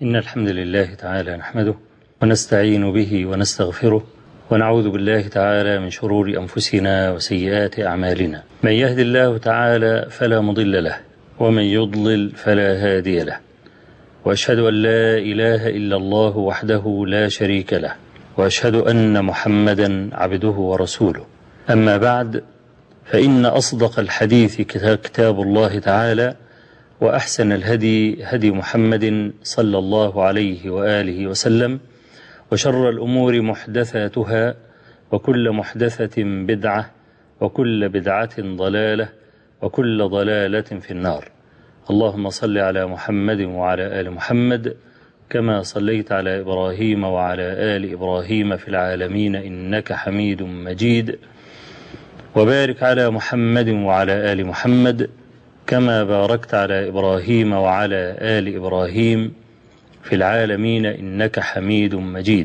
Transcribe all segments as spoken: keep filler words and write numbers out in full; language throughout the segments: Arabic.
إن الحمد لله تعالى نحمده ونستعين به ونستغفره ونعوذ بالله تعالى من شرور أنفسنا وسيئات أعمالنا. من يهد الله تعالى فلا مضل له ومن يضلل فلا هادي له، وأشهد أن لا إله إلا الله وحده لا شريك له، وأشهد أن محمدا عبده ورسوله. أما بعد، فإن أصدق الحديث كتاب الله تعالى، وأحسن الهدي هدي محمد صلى الله عليه وآله وسلم، وشر الأمور محدثاتها، وكل محدثة بدعة، وكل بدعة ضلالة، وكل ضلالة في النار. اللهم صل على محمد وعلى آل محمد كما صليت على إبراهيم وعلى آل إبراهيم في العالمين إنك حميد مجيد، وبارك على محمد وعلى آل محمد كما باركت على إبراهيم وعلى آل إبراهيم في العالمين إنك حميد مجيد.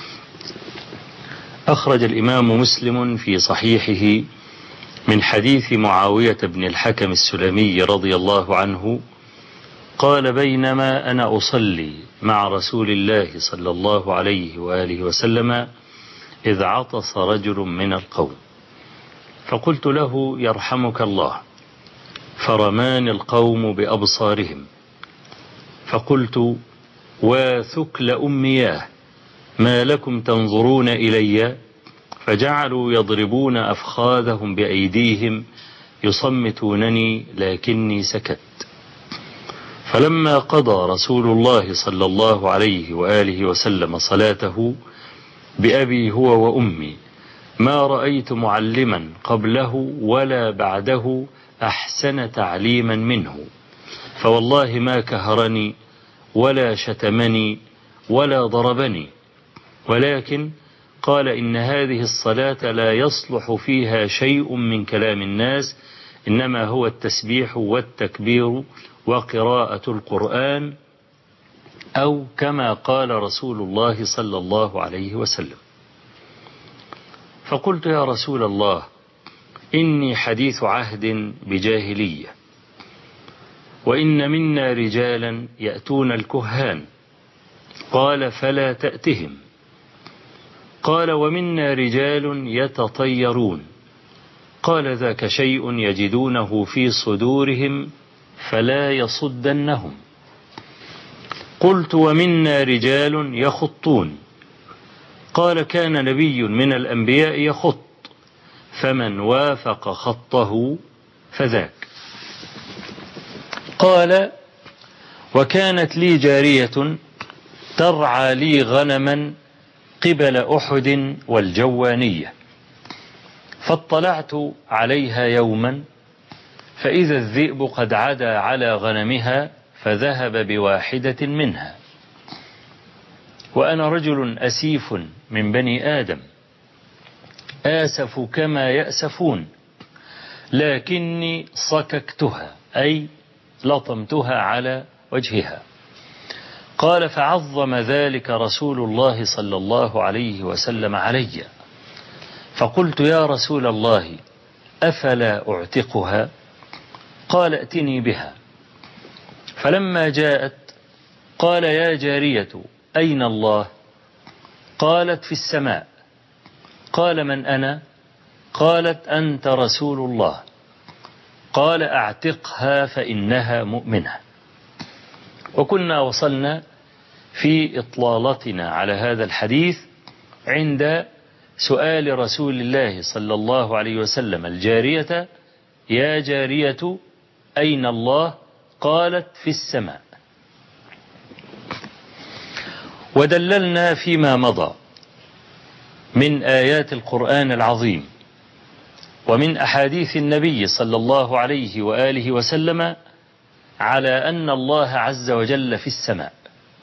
أخرج الإمام مسلم في صحيحه من حديث معاوية بن الحكم السلمي رضي الله عنه قال: بينما أنا أصلي مع رسول الله صلى الله عليه وآله وسلم إذ عطس رجل من القوم، فقلت له: يرحمك الله. فرماني القوم بأبصارهم، فقلت: وثكل أمياه، ما لكم تنظرون إلي؟ فجعلوا يضربون أفخاذهم بأيديهم يصمتونني، لكني سكت. فلما قضى رسول الله صلى الله عليه وآله وسلم صلاته بأبي هو وأمي، ما رأيت معلما قبله ولا بعده أحسن تعليما منه، فوالله ما كهرني ولا شتمني ولا ضربني، ولكن قال: إن هذه الصلاة لا يصلح فيها شيء من كلام الناس، إنما هو التسبيح والتكبير وقراءة القرآن، أو كما قال رسول الله صلى الله عليه وسلم. فقلت: يا رسول الله، إني حديث عهد بجاهلية، وإن منا رجالا يأتون الكهان. قال: فلا تأتهم. قال: ومنا رجال يتطيرون. قال: ذاك شيء يجدونه في صدورهم فلا يصدنهم. قلت: ومنا رجال يخطون. قال: كان نبي من الأنبياء يخط، فمن وافق خطه فذاك. قال: وكانت لي جارية ترعى لي غنما قبل أحد والجوانية، فاطلعت عليها يوما فإذا الذئب قد عدا على غنمها فذهب بواحدة منها، وأنا رجل أسيف من بني آدم، آسف كما يأسفون، لكني صككتها، أي لطمتها على وجهها. قال: فعظم ذلك رسول الله صلى الله عليه وسلم علي، فقلت: يا رسول الله، أفلا أعتقها؟ قال: ائتني بها. فلما جاءت قال: يا جارية، أين الله؟ قالت: في السماء. قال: من أنا؟ قالت: أنت رسول الله. قال: أعتقها فإنها مؤمنة. وكنا وصلنا في إطلالتنا على هذا الحديث عند سؤال رسول الله صلى الله عليه وسلم الجارية: يا جارية، أين الله؟ قالت: في السماء. ودللنا فيما مضى من آيات القرآن العظيم ومن أحاديث النبي صلى الله عليه وآله وسلم على أن الله عز وجل في السماء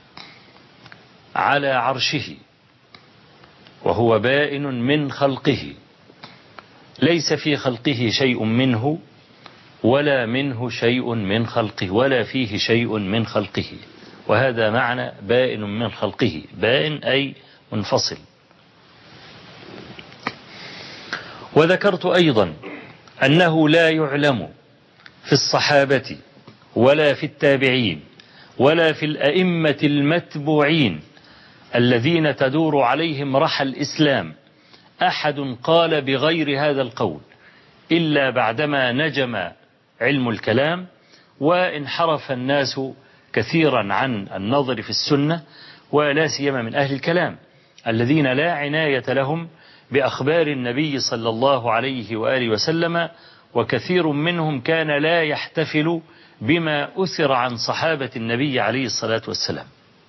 على عرشه، وهو بائن من خلقه، ليس في خلقه شيء منه ولا منه شيء من خلقه ولا فيه شيء من خلقه، وهذا معنى بائن من خلقه، بائن أي منفصل. وذكرت أيضا أنه لا يعلم في الصحابة ولا في التابعين ولا في الأئمة المتبوعين الذين تدور عليهم رحى الإسلام أحد قال بغير هذا القول إلا بعدما نجم علم الكلام وانحرف الناس كثيرا عن النظر في السنة، ولا سيما من أهل الكلام الذين لا عناية لهم بأخبار النبي صلى الله عليه وآله وسلم، وكثير منهم كان لا يحتفل بما أثر عن صحابة النبي عليه الصلاة والسلام.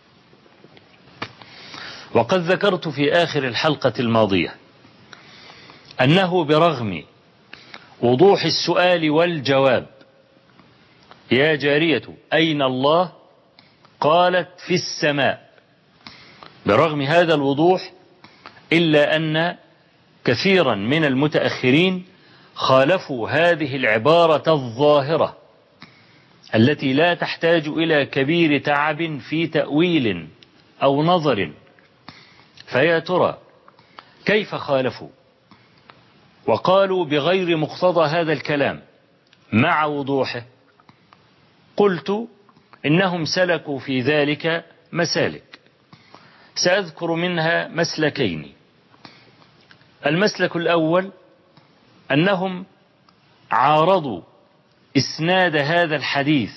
وقد ذكرت في آخر الحلقة الماضية أنه برغم وضوح السؤال والجواب يا جارية أين الله؟ قالت في السماء، برغم هذا الوضوح إلا أن كثيرا من المتأخرين خالفوا هذه العبارة الظاهرة التي لا تحتاج إلى كبير تعب في تأويل أو نظر. فيا ترى كيف خالفوا وقالوا بغير مقتضى هذا الكلام مع وضوحه؟ قلت إنهم سلكوا في ذلك مسالك، سأذكر منها مسلكين. المسلك الأول أنهم عارضوا إسناد هذا الحديث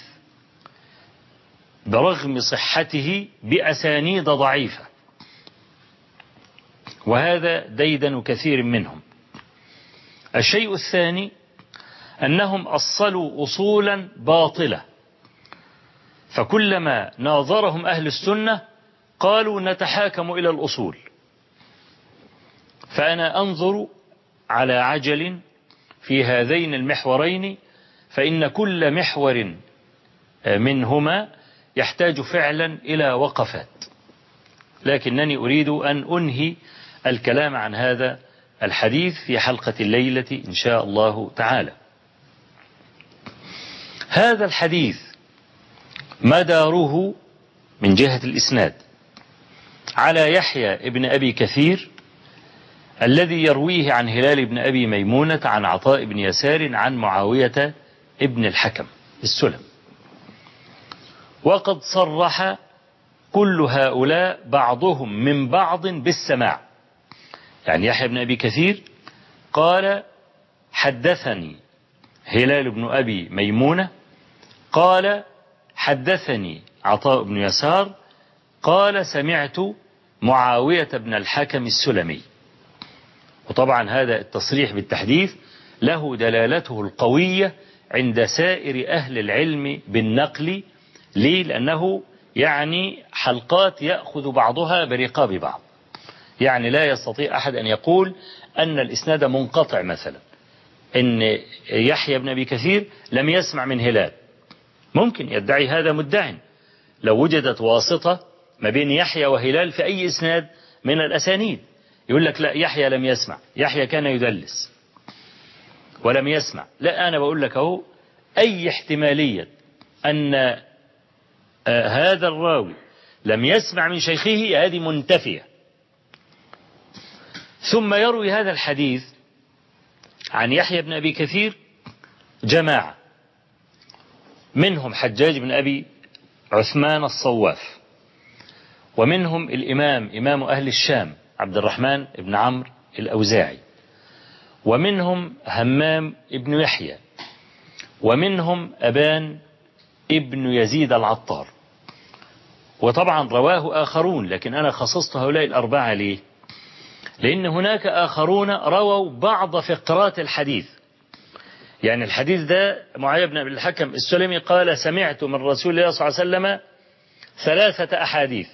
برغم صحته بأسانيد ضعيفة، وهذا ديدن كثير منهم. الشيء الثاني أنهم أصلوا أصولا باطلة، فكلما ناظرهم أهل السنة قالوا نتحاكم إلى الأصول. فأنا أنظر على عجل في هذين المحورين، فإن كل محور منهما يحتاج فعلا إلى وقفات، لكنني أريد أن أنهي الكلام عن هذا الحديث في حلقة الليلة إن شاء الله تعالى. هذا الحديث مداره من جهة الإسناد على يحيى ابن أبي كثير الذي يرويه عن هلال بن أبي ميمونة عن عطاء بن يسار عن معاوية ابن الحكم السلم. وقد صرح كل هؤلاء بعضهم من بعض بالسماع، يعني يحيى بن أبي كثير قال حدثني هلال بن أبي ميمونة، قال حدثني عطاء بن يسار، قال سمعت معاوية بن الحكم السلمي. وطبعا هذا التصريح بالتحديث له دلالته القوية عند سائر أهل العلم بالنقل. ليه؟ لأنه يعني حلقات يأخذ بعضها برقاب بعض، يعني لا يستطيع أحد أن يقول أن الإسناد منقطع، مثلا إن يحيى بن أبي كثير لم يسمع من هلال. ممكن يدعي هذا مدعٍ لو وجدت واسطة ما بين يحيى وهلال في أي إسناد من الأسانيد، يقول لك لا يحيى لم يسمع، يحيى كان يدلس ولم يسمع. لا، أنا بقول لك أهو أي احتمالية أن آه هذا الراوي لم يسمع من شيخه هذه منتفية. ثم يروي هذا الحديث عن يحيى بن أبي كثير جماعة، منهم حجاج بن أبي عثمان الصواف، ومنهم الإمام إمام أهل الشام عبد الرحمن بن عمرو الأوزاعي، ومنهم همام ابن يحيى، ومنهم أبان ابن يزيد العطار. وطبعا رواه آخرون، لكن أنا خصصت هؤلاء الأربعة ليه؟ لأن هناك آخرون رووا بعض فقرات الحديث. يعني الحديث ده معاوية بن أبي الحكم السلمي قال سمعت من رسول الله صلى الله عليه وسلم ثلاثة أحاديث،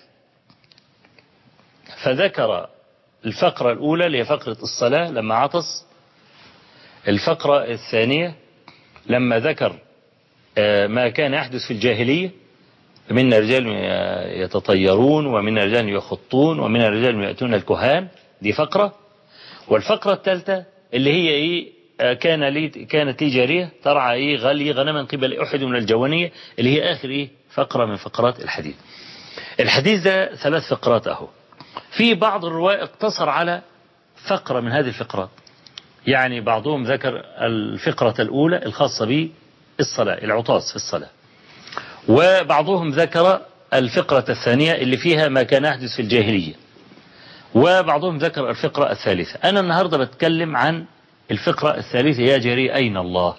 فذكر الفقرة الأولى اللي هي فقرة الصلاة لما عطس، الفقرة الثانية لما ذكر ما كان يحدث في الجاهلية من رجال يتطيرون ومن رجال يخطون ومن رجال يأتون الكهان، دي فقرة. والفقرة الثالثة اللي هي إيه، كان لي كانت لي جارية ترعى إيه غلي غنما قبل أحد من الجوانية، اللي هي آخر إيه فقرة من فقرات الحديث. الحديث ده ثلاث فقرات أهو. في بعض الرواة اقتصر على فقرة من هذه الفقرات، يعني بعضهم ذكر الفقرة الأولى الخاصة بالصلاة، العطاس في الصلاة، وبعضهم ذكر الفقرة الثانية اللي فيها ما كان يحدث في الجاهلية، وبعضهم ذكر الفقرة الثالثة. أنا النهاردة بتكلم عن الفقرة الثالثة، يا جريء أين الله.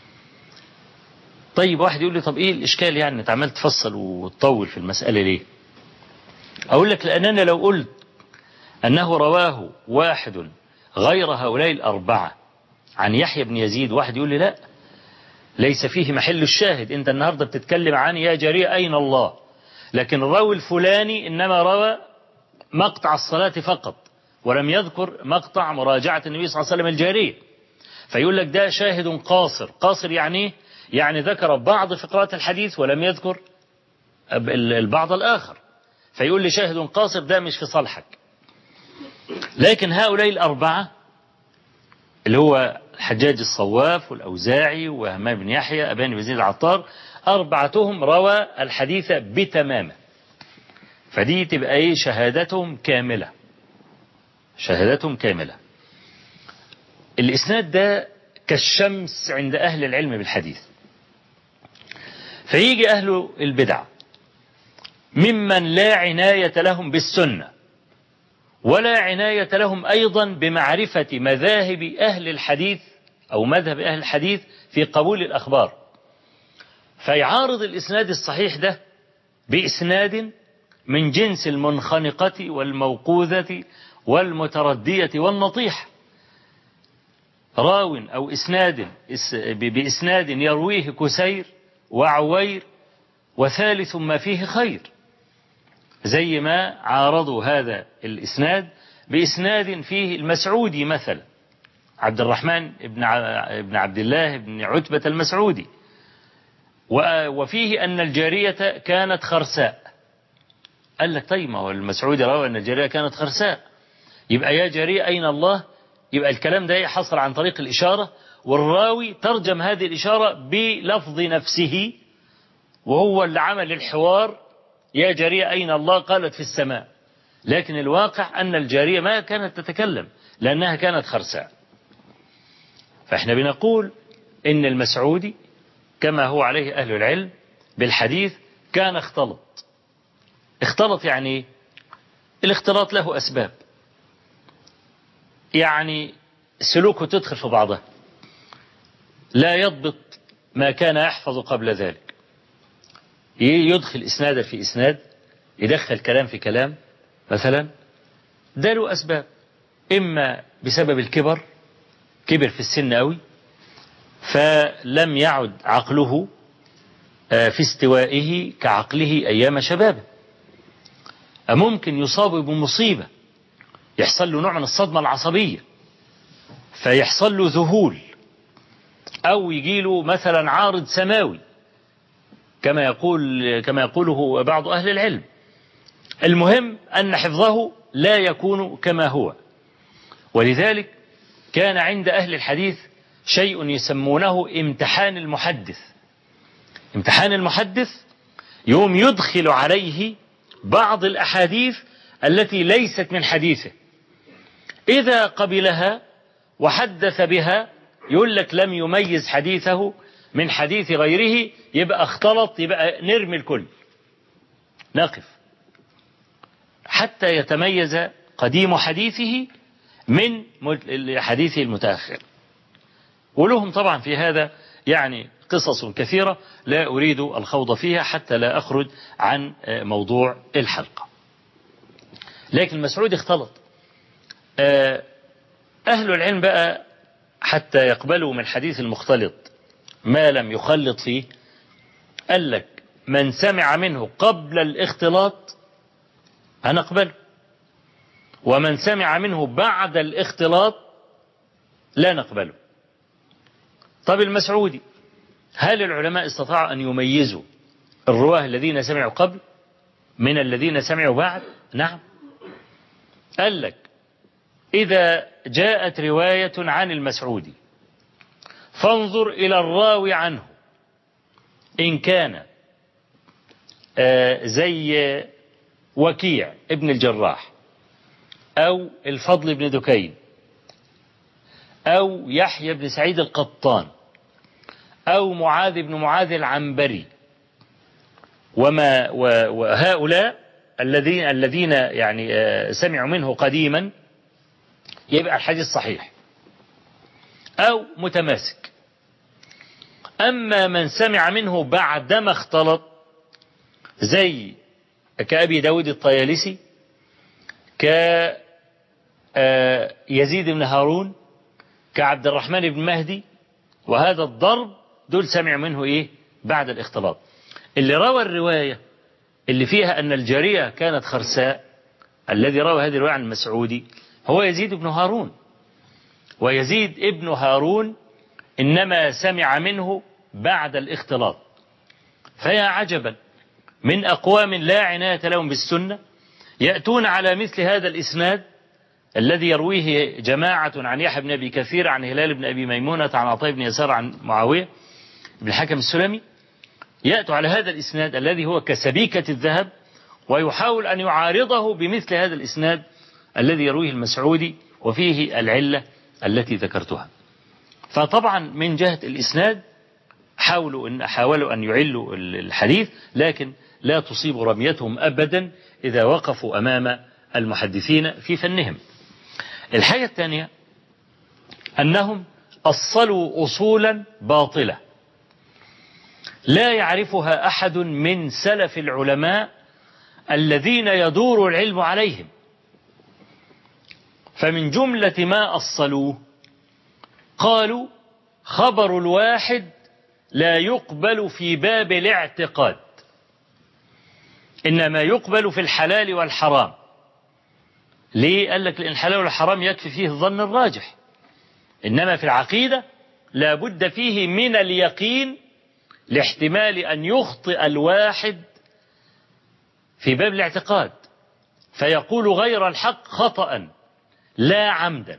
طيب واحد يقول لي طب إيه الإشكال يعني أنت عمال تفصل وتطول في المسألة ليه؟ أقول لك لأننا لو قلت أنه رواه واحد غير هؤلاء الأربعة عن يحيى بن يزيد، واحد يقول لي لا ليس فيه محل الشاهد، أنت النهاردة بتتكلم عن يا جريء أين الله، لكن الراوي الفلاني إنما روى مقطع الصلاة فقط ولم يذكر مقطع مراجعة النبي صلى الله عليه وسلم الجارية، فيقول لك ده شاهد قاصر. قاصر يعني يعني ذكر بعض فقرات الحديث ولم يذكر البعض الآخر، فيقول لي شاهد قاصر، ده مش في صالحك. لكن هؤلاء الأربعة اللي هو الحجاج الصواف والأوزاعي وهمام بن يحيى أبان بن زيد العطار، أربعتهم روى الحديث بتمامه، فدي تبقى ايه شهادتهم كاملة، شهادتهم كاملة. الإسناد ده كالشمس عند أهل العلم بالحديث، فيجي أهل البدع ممن لا عناية لهم بالسنة ولا عناية لهم أيضا بمعرفة مذاهب أهل الحديث أو مذهب أهل الحديث في قبول الأخبار، فيعارض الإسناد الصحيح ده بإسناد من جنس المنخنقة والموقوذة والمتردية والنطيحة، راو أو إسناد بإسناد يرويه كسير وعوير وثالث ما فيه خير، زي ما عارضوا هذا الإسناد بإسناد فيه المسعودي مثلا عبد الرحمن بن عبد الله بن عتبة المسعودي، وفيه أن الجارية كانت خرساء. قال لك طيب ما هو المسعودي روى أن الجارية كانت خرساء، يبقى يا جارية أين الله، يبقى الكلام ده حصل عن طريق الإشارة، والراوي ترجم هذه الإشارة بلفظ نفسه، وهو اللي عمل الحوار يا جارية أين الله قالت في السماء، لكن الواقع أن الجارية ما كانت تتكلم لأنها كانت خرساء. فإحنا بنقول إن المسعودي كما هو عليه أهل العلم بالحديث كان اختلط. اختلط يعني الاختلاط له أسباب، يعني سلوكه تدخل في بعضها، لا يضبط ما كان يحفظ قبل ذلك، يدخل إسنادا في إسناد، يدخل كلام في كلام مثلا، ده له أسباب، إما بسبب الكبر، كبر في السن قوي فلم يعد عقله في استوائه كعقله أيام شبابه، ممكن يصاب بمصيبة يحصل له نوع من الصدمة العصبية فيحصل له ذهول، أو يجي له مثلا عارض سماوي كما يقول كما يقوله بعض أهل العلم. المهم أن حفظه لا يكون كما هو، ولذلك كان عند أهل الحديث شيء يسمونه امتحان المحدث. امتحان المحدث يوم يدخل عليه بعض الأحاديث التي ليست من حديثه، إذا قبلها وحدث بها يقول لك لم يميز حديثه من حديث غيره، يبقى اختلط، يبقى نرمي الكل، نقف حتى يتميز قديم حديثه من حديثه المتأخر. ولهم طبعا في هذا يعني قصص كثيرة لا أريد الخوض فيها حتى لا أخرج عن موضوع الحلقة. لكن مسعود اختلط. أهل العلم بقى حتى يقبلوا من حديث المختلط ما لم يخلط فيه، قال لك من سمع منه قبل الاختلاط هنقبله، ومن سمع منه بعد الاختلاط لا نقبله. طب المسعودي هل العلماء استطاعوا أن يميزوا الرواه الذين سمعوا قبل من الذين سمعوا بعد؟ نعم. قال لك إذا جاءت رواية عن المسعودي فانظر إلى الراوي عنه، إن كان زي وكيع ابن الجراح أو الفضل بن دكين أو يحيى بن سعيد القطان أو معاذ بن معاذ العنبري وما وهؤلاء الذين الذين يعني سمعوا منه قديما يبقى الحديث صحيح أو متماسك. أما من سمع منه بعدما اختلط زي كأبي داود الطيالسي، كيزيد بن هارون، كعبد الرحمن بن مهدي، وهذا الضرب دول سمع منه إيه بعد الاختلاط. اللي روى الرواية اللي فيها أن الجارية كانت خرساء، الذي روى هذه الرواية عن المسعودي هو يزيد بن هارون، ويزيد ابن هارون إنما سمع منه بعد الاختلاط. فيا عجبا من أقوام لا عناية لهم بالسنة يأتون على مثل هذا الإسناد الذي يرويه جماعة عن يحيى بن أبي كثير عن هلال بن أبي ميمونة عن عطاء بن يسار عن معاوية بن الحكم السلمي، يأتوا على هذا الإسناد الذي هو كسبيكة الذهب ويحاول أن يعارضه بمثل هذا الإسناد الذي يرويه المسعودي وفيه العلة التي ذكرتها. فطبعا من جهة الإسناد حاولوا أن حاولوا أن يعلوا الحديث، لكن لا تصيب رميتهم أبدا إذا وقفوا أمام المحدثين في فنهم. الحاجة الثانية أنهم أصلوا أصولا باطلة لا يعرفها أحد من سلف العلماء الذين يدور العلم عليهم. فمن جملة ما أصلوه قالوا خبر الواحد لا يقبل في باب الاعتقاد، إنما يقبل في الحلال والحرام. ليه؟ قال لك لأن الحلال والحرام يكفي فيه الظن الراجح، إنما في العقيدة لا بد فيه من اليقين لاحتمال أن يخطئ الواحد في باب الاعتقاد فيقول غير الحق خطأ لا عمدا.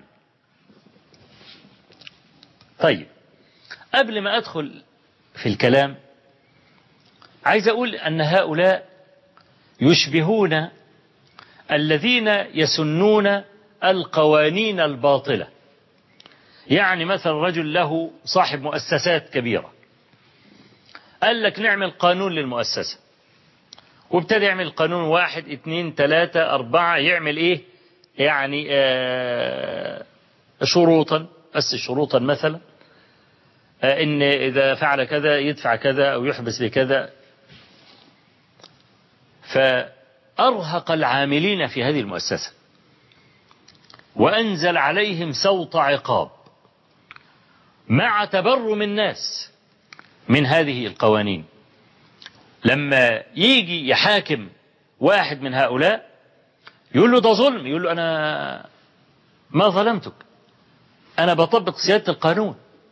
طيب، قبل ما أدخل في الكلام عايز أقول أن هؤلاء يشبهون الذين يسنون القوانين الباطلة. يعني مثلا رجل له صاحب مؤسسات كبيرة قال لك نعمل قانون للمؤسسة، وابتدى يعمل قانون واحد اثنين ثلاثة أربعة، يعمل إيه يعني آه شروطا، بس شروطا مثلا آه إن إذا فعل كذا يدفع كذا أو يحبس بكذا. فأرهق العاملين في هذه المؤسسة وأنزل عليهم سوط عقاب مع تبرم الناس من هذه القوانين. لما يجي يحاكم واحد من هؤلاء يقول له ده ظلم، يقول له أنا ما ظلمتك، أنا بطبق سيادة القانون.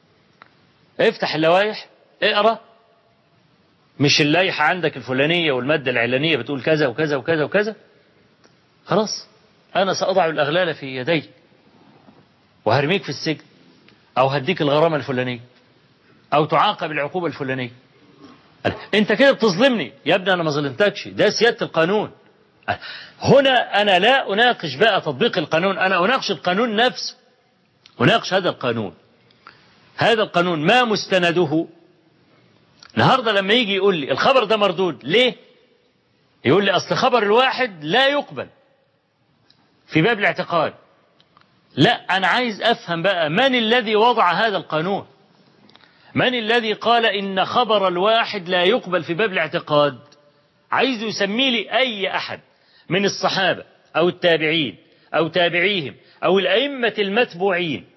افتح اللوائح اقرأ، مش اللائحة عندك الفلانية والمادة العلانية بتقول كذا وكذا وكذا وكذا، خلاص أنا سأضع الأغلال في يدي وهرميك في السجن أو هديك الغرامة الفلانية أو تعاقب العقوبة الفلانية. أنت كده بتظلمني يا ابني، أنا ما ظلمتكش، ده سيادة القانون. هنا أنا لا أناقش بقى تطبيق القانون، أنا أناقش القانون نفسه، أناقش هذا القانون. هذا القانون ما مستنده؟ النهاردة لما يجي يقول لي الخبر ده مردود ليه؟ يقول لي أصل خبر الواحد لا يقبل في باب الاعتقاد. لا، أنا عايز أفهم بقى من الذي وضع هذا القانون، من الذي قال إن خبر الواحد لا يقبل في باب الاعتقاد. عايز يسمي لي أي أحد من الصحابة أو التابعين أو تابعيهم أو الأئمة المتبوعين،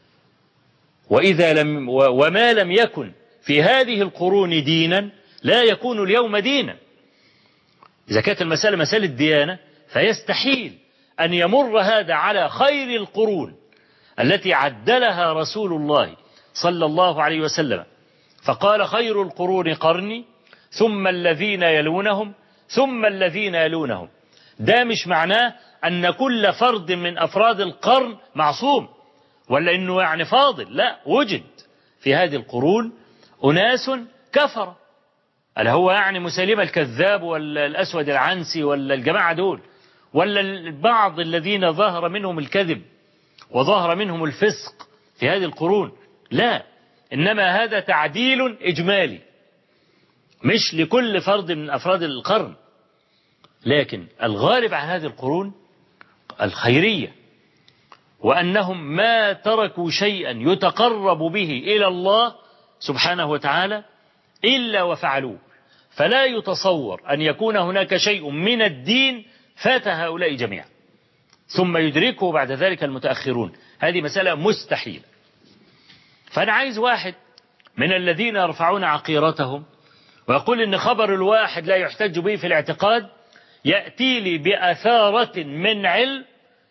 وإذا لم وما لم يكن في هذه القرون دينا لا يكون اليوم دينا. إذا كانت المسألة مسألة ديانة فيستحيل أن يمر هذا على خير القرون التي عدلها رسول الله صلى الله عليه وسلم، فقال خير القرون قرني ثم الذين يلونهم ثم الذين يلونهم. ده مش معناه أن كل فرد من أفراد القرن معصوم ولا أنه يعني فاضل، لا، وجد في هذه القرون أناس كفر، ألا هو يعني مسيلمة الكذاب ولا الأسود العنسي ولا الجماعة دول ولا البعض الذين ظهر منهم الكذب وظهر منهم الفسق في هذه القرون، لا، إنما هذا تعديل إجمالي مش لكل فرد من أفراد القرن، لكن الغالب عن هذه القرون الخيرية، وأنهم ما تركوا شيئا يتقرب به إلى الله سبحانه وتعالى إلا وفعلوه. فلا يتصور أن يكون هناك شيء من الدين فات هؤلاء جميعا ثم يدركه بعد ذلك المتأخرون. هذه مسألة مستحيلة. فأنا عايز واحد من الذين يرفعون عقيرتهم ويقول إن خبر الواحد لا يحتج به في الاعتقاد يأتي لي بأثارة من علم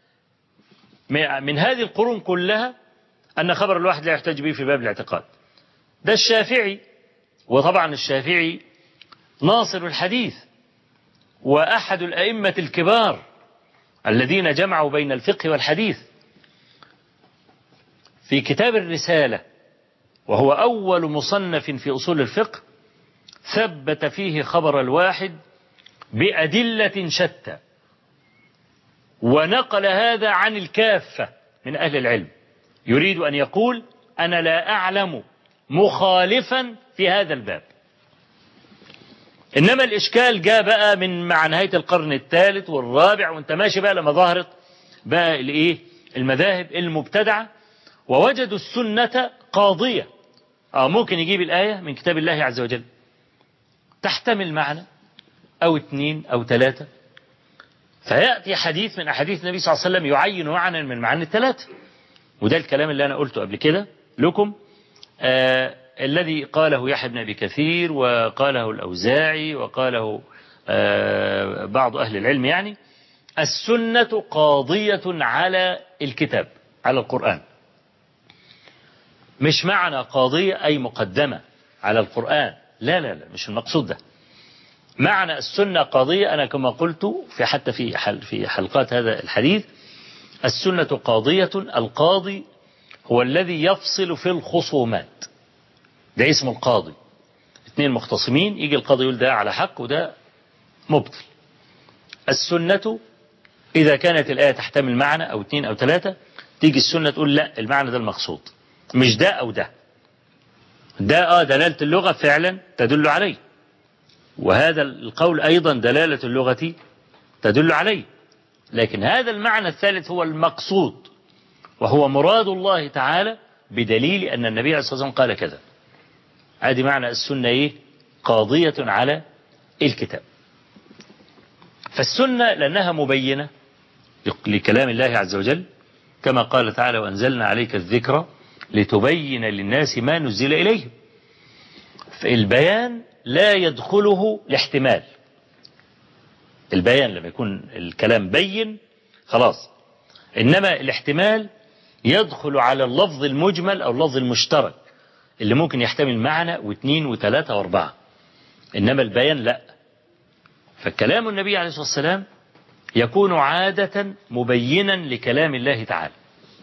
من هذه القرون كلها أن خبر الواحد لا يحتج به في باب الاعتقاد. ده الشافعي، وطبعا الشافعي ناصر الحديث وأحد الأئمة الكبار الذين جمعوا بين الفقه والحديث. في كتاب الرسالة، وهو أول مصنف في أصول الفقه، ثبت فيه خبر الواحد بأدلة شتى، ونقل هذا عن الكافة من أهل العلم. يريد أن يقول أنا لا أعلم مخالفا في هذا الباب. إنما الإشكال جاء بقى من مع نهاية القرن الثالث والرابع، وانت ماشي بقى لما ظهرت بقى الإيه المذاهب المبتدعة، ووجدوا السنة قاضية. أو ممكن يجيب الآية من كتاب الله عز وجل تحتمل معنى أو اثنين أو ثلاثة، فيأتي حديث من أحاديث النبي صلى الله عليه وسلم يعين معنى من معاني الثلاثة. وده الكلام اللي أنا قلته قبل كده لكم، آه الذي قاله يحيى بن أبي كثير، وقاله الأوزاعي، وقاله آه بعض أهل العلم، يعني السنة قاضية على الكتاب، على القرآن. مش معنى قاضية أي مقدمة على القرآن، لا لا لا، مش المقصود ده. معنى السنة قاضية، أنا كما قلت في حتى في حل في حلقات هذا الحديث، السنة قاضية. القاضي هو الذي يفصل في الخصومات، ده اسم القاضي. اثنين مختصمين، يجي القاضي يقول ده على حق وده مبطل. السنة إذا كانت الآية تحتمل معنى أو اثنين أو ثلاثة، تيجي السنة تقول لا، المعنى ده المقصود، مش ده أو ده. ده آه دلالة اللغة فعلا تدل عليه، وهذا القول أيضا دلالة اللغة تدل عليه، لكن هذا المعنى الثالث هو المقصود، وهو مراد الله تعالى بدليل أن النبي عليه الصلاة والسلام قال كذا. هذه معنى السنة إيه؟ قاضية على الكتاب. فالسنة لأنها مبينة لكلام الله عز وجل، كما قال تعالى وأنزلنا عليك الذكر لتبين للناس ما نزل إليهم. فالبيان لا يدخله الاحتمال. البيان لما يكون الكلام بين خلاص، إنما الاحتمال يدخل على اللفظ المجمل أو اللفظ المشترك اللي ممكن يحتمل معنى واثنين وثلاثة واربعة، إنما البيان لا. فكلام النبي عليه الصلاة والسلام يكون عادة مبينا لكلام الله تعالى.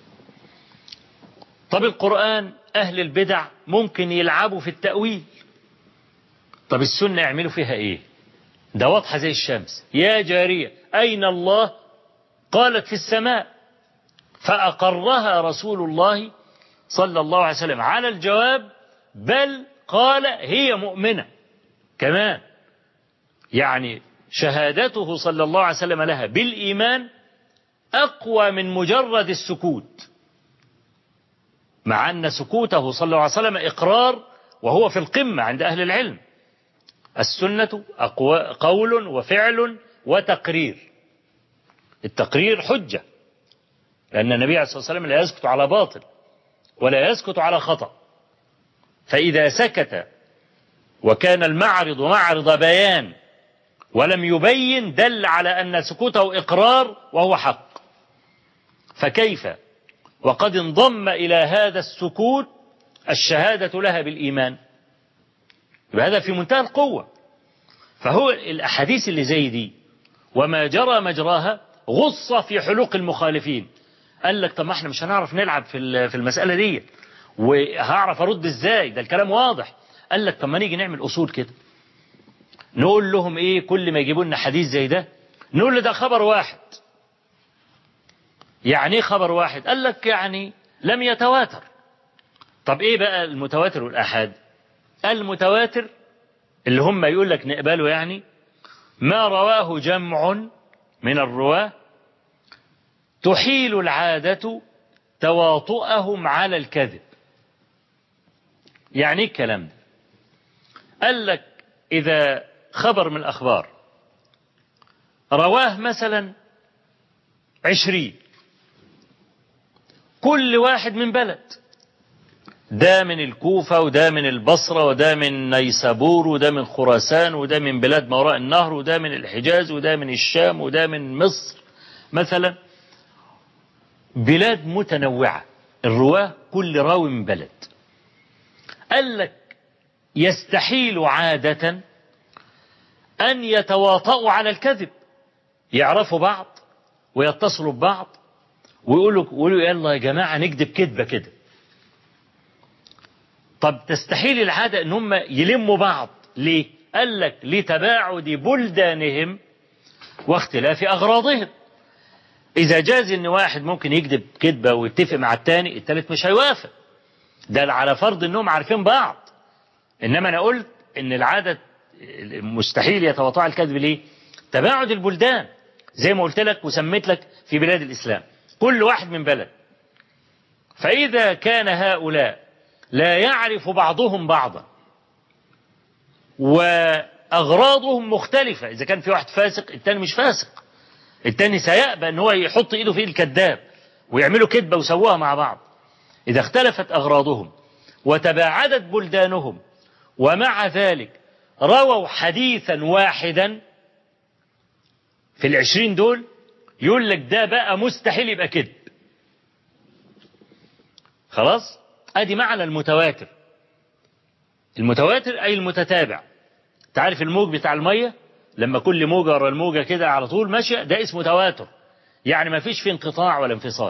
طب القرآن أهل البدع ممكن يلعبوا في التأويل، طب السنة يعملوا فيها إيه؟ ده واضحة زي الشمس. يا جارية أين الله؟ قالت في السماء، فأقرها رسول الله صلى الله عليه وسلم على الجواب، بل قال هي مؤمنة كمان. يعني شهادته صلى الله عليه وسلم لها بالإيمان أقوى من مجرد السكوت، مع أن سكوته صلى الله عليه وسلم إقرار وهو في القمة عند أهل العلم. السنة أقوى قول وفعل وتقرير. التقرير حجة، لأن النبي عليه الصلاة والسلام لا يسكت على باطل ولا يسكت على خطأ. فإذا سكت وكان المعرض معرض بيان ولم يبين، دل على أن سكوته إقرار وهو حق. فكيف وقد انضم إلى هذا السكوت الشهادة لها بالإيمان؟ وهذا في منتهى القوة. فهو الأحاديث اللي زي دي وما جرى مجراها غص في حلوق المخالفين. قال لك طب ما احنا مش هنعرف نلعب في في المسألة دي، وهعرف أرد إزاي؟ ده الكلام واضح. قال لك طب ما نيجي نعمل أصول كده، نقول لهم إيه كل ما يجيبوا لنا حديث زي ده نقول له ده خبر واحد. يعني إيه خبر واحد؟ قال لك يعني لم يتواتر. طب إيه بقى المتواتر والآحاد؟ المتواتر اللي هم يقول لك نقبله يعني ما رواه جمع من الرواة تحيل العادة تواطؤهم على الكذب. يعني ايه الكلام ده؟ قال لك إذا خبر من الأخبار رواه مثلا عشرين، كل واحد من بلد، ده من الكوفة وده من البصرة وده من نيسابور وده من خراسان وده من بلاد ما وراء النهر وده من الحجاز وده من الشام وده من مصر مثلا، بلاد متنوعة، الرواه كل راوي من بلد. قال لك يستحيل عادة أن يتواطؤوا على الكذب، يعرفوا بعض ويتصلوا ببعض ويقولوا يقولوا يلا يا جماعة نكذب كذبة كده. طب تستحيل العادة ان هم يلموا بعض ليه؟ قال لك لتباعد بلدانهم واختلاف أغراضهم. إذا جاز ان واحد ممكن يكذب كذبة ويتفق مع التاني، التالت مش هيوافق، ده على فرض انهم عارفين بعض. انما انا قلت ان العادة مستحيل يتواطؤ على الكذب ليه؟ تباعد البلدان، زي ما قلت لك وسميت لك في بلاد الإسلام كل واحد من بلد. فإذا كان هؤلاء لا يعرف بعضهم بعضا وأغراضهم مختلفة، إذا كان في واحد فاسق التاني مش فاسق، التاني سيأبى أن هو يحط إيده في الكذاب ويعملوا كذبة وسووها مع بعض. إذا اختلفت أغراضهم وتباعدت بلدانهم ومع ذلك رووا حديثا واحدا في العشرين دول، يقول لك ده بقى مستحيل يبقى كذب. خلاص؟ ادي معنى المتواتر. المتواتر اي المتتابع. تعرف الموج بتاع المية لما كل موجة ورا الموجة كده على طول ماشية، ده اسمه تواتر، يعني ما فيش فيه انقطاع ولا انفصال.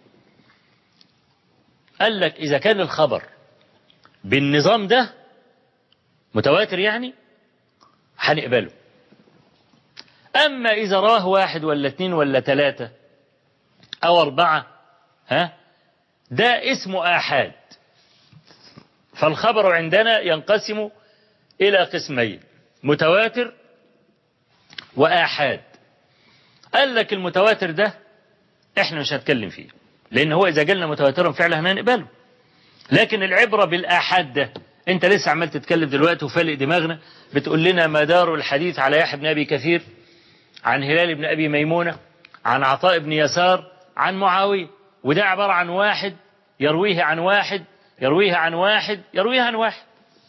قال لك اذا كان الخبر بالنظام ده متواتر يعني هنقبله. اما اذا راه واحد ولا اتنين ولا تلاتة او اربعة، ها، ده اسمه آحاد. فالخبر عندنا ينقسم إلى قسمين، متواتر وآحاد. قال لك المتواتر ده احنا مش هنتكلم فيه، لأن هو إذا قلنا متواترا فعلا هنقبله. لكن العبرة بالآحاد ده، انت لسه عمال تتكلم دلوقتي وفلق دماغنا بتقول لنا مدار الحديث على يحيى بن أبي كثير عن هلال بن أبي ميمونة عن عطاء بن يسار عن معاوية، وده عبارة عن واحد يرويه عن واحد يرويه عن واحد يرويه عن واحد،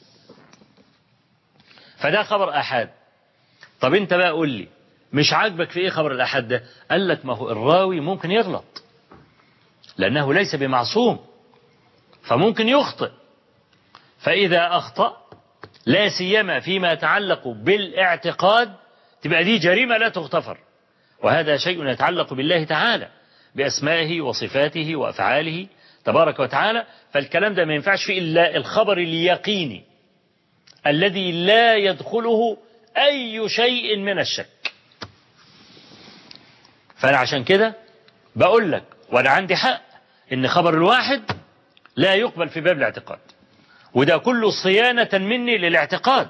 فده خبر آحاد. طب انت بقى قول لي مش عاجبك في ايه خبر الآحاد ده؟ قال لك ما هو الراوي ممكن يغلط لأنه ليس بمعصوم، فممكن يخطئ. فإذا أخطأ لا سيما فيما يتعلق بالاعتقاد تبقى دي جريمة لا تغتفر، وهذا شيء يتعلق بالله تعالى بأسمائه وصفاته وأفعاله تبارك وتعالى. فالكلام ده ما ينفعش فيه إلا الخبر اليقيني الذي لا يدخله أي شيء من الشك. فأنا عشان كده بقول لك وأنا عندي حق إن خبر الواحد لا يقبل في باب الاعتقاد، وده كله صيانة مني للاعتقاد.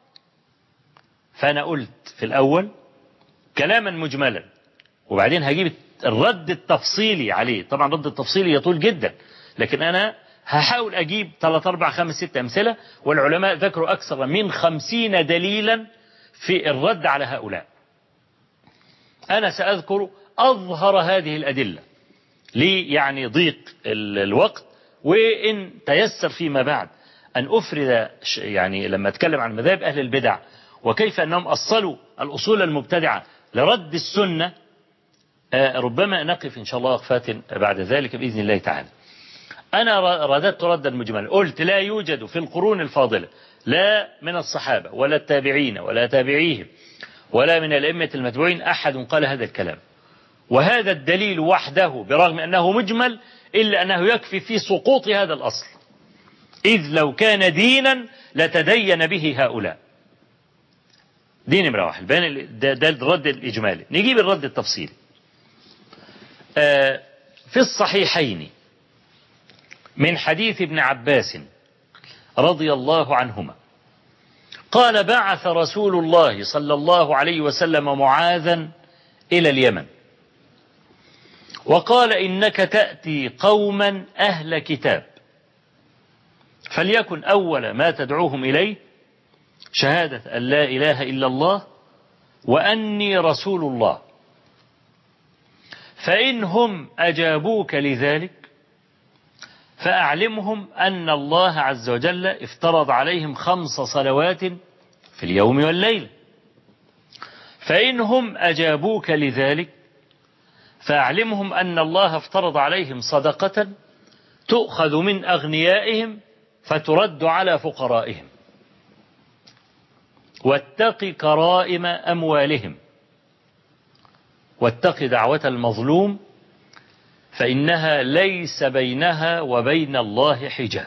فأنا قلت في الأول كلاما مجملا وبعدين هجيب الرد التفصيلي عليه. طبعا الرد التفصيلي يطول جدا، لكن أنا هحاول أجيب ثلاث أربع خمس ست أمثلة، والعلماء ذكروا أكثر من خمسين دليلا في الرد على هؤلاء. أنا سأذكر أظهر هذه الأدلة لي يعني ضيق الوقت، وإن تيسر فيما بعد أن أفرد يعني لما أتكلم عن مذاهب أهل البدع وكيف أنهم أصلوا الأصول المبتدعة لرد السنة، ربما نقف إن شاء الله وقفات بعد ذلك بإذن الله تعالى. أنا رددت ردا مجملا، قلت لا يوجد في القرون الفاضلة لا من الصحابة ولا التابعين ولا تابعيهم ولا من الأئمة المتبوعين أحد قال هذا الكلام، وهذا الدليل وحده برغم أنه مجمل إلا أنه يكفي في سقوط هذا الأصل، إذ لو كان دينا لتدين به هؤلاء. دي نمرة واحد، ده, ده الرد الإجمالي. نجيب الرد التفصيلي. آه في الصحيحين من حديث ابن عباس رضي الله عنهما قال بعث رسول الله صلى الله عليه وسلم معاذا إلى اليمن وقال إنك تأتي قوما أهل كتاب فليكن أول ما تدعوهم إليه شهادة أن لا إله إلا الله وأني رسول الله، فإنهم أجابوك لذلك فأعلمهم أن الله عز وجل افترض عليهم خمس صلوات في اليوم والليلة، فإنهم أجابوك لذلك فأعلمهم أن الله افترض عليهم صدقة تؤخذ من أغنيائهم فترد على فقرائهم، واتق كرائم أموالهم، واتق دعوة المظلوم فإنها ليس بينها وبين الله حجاب.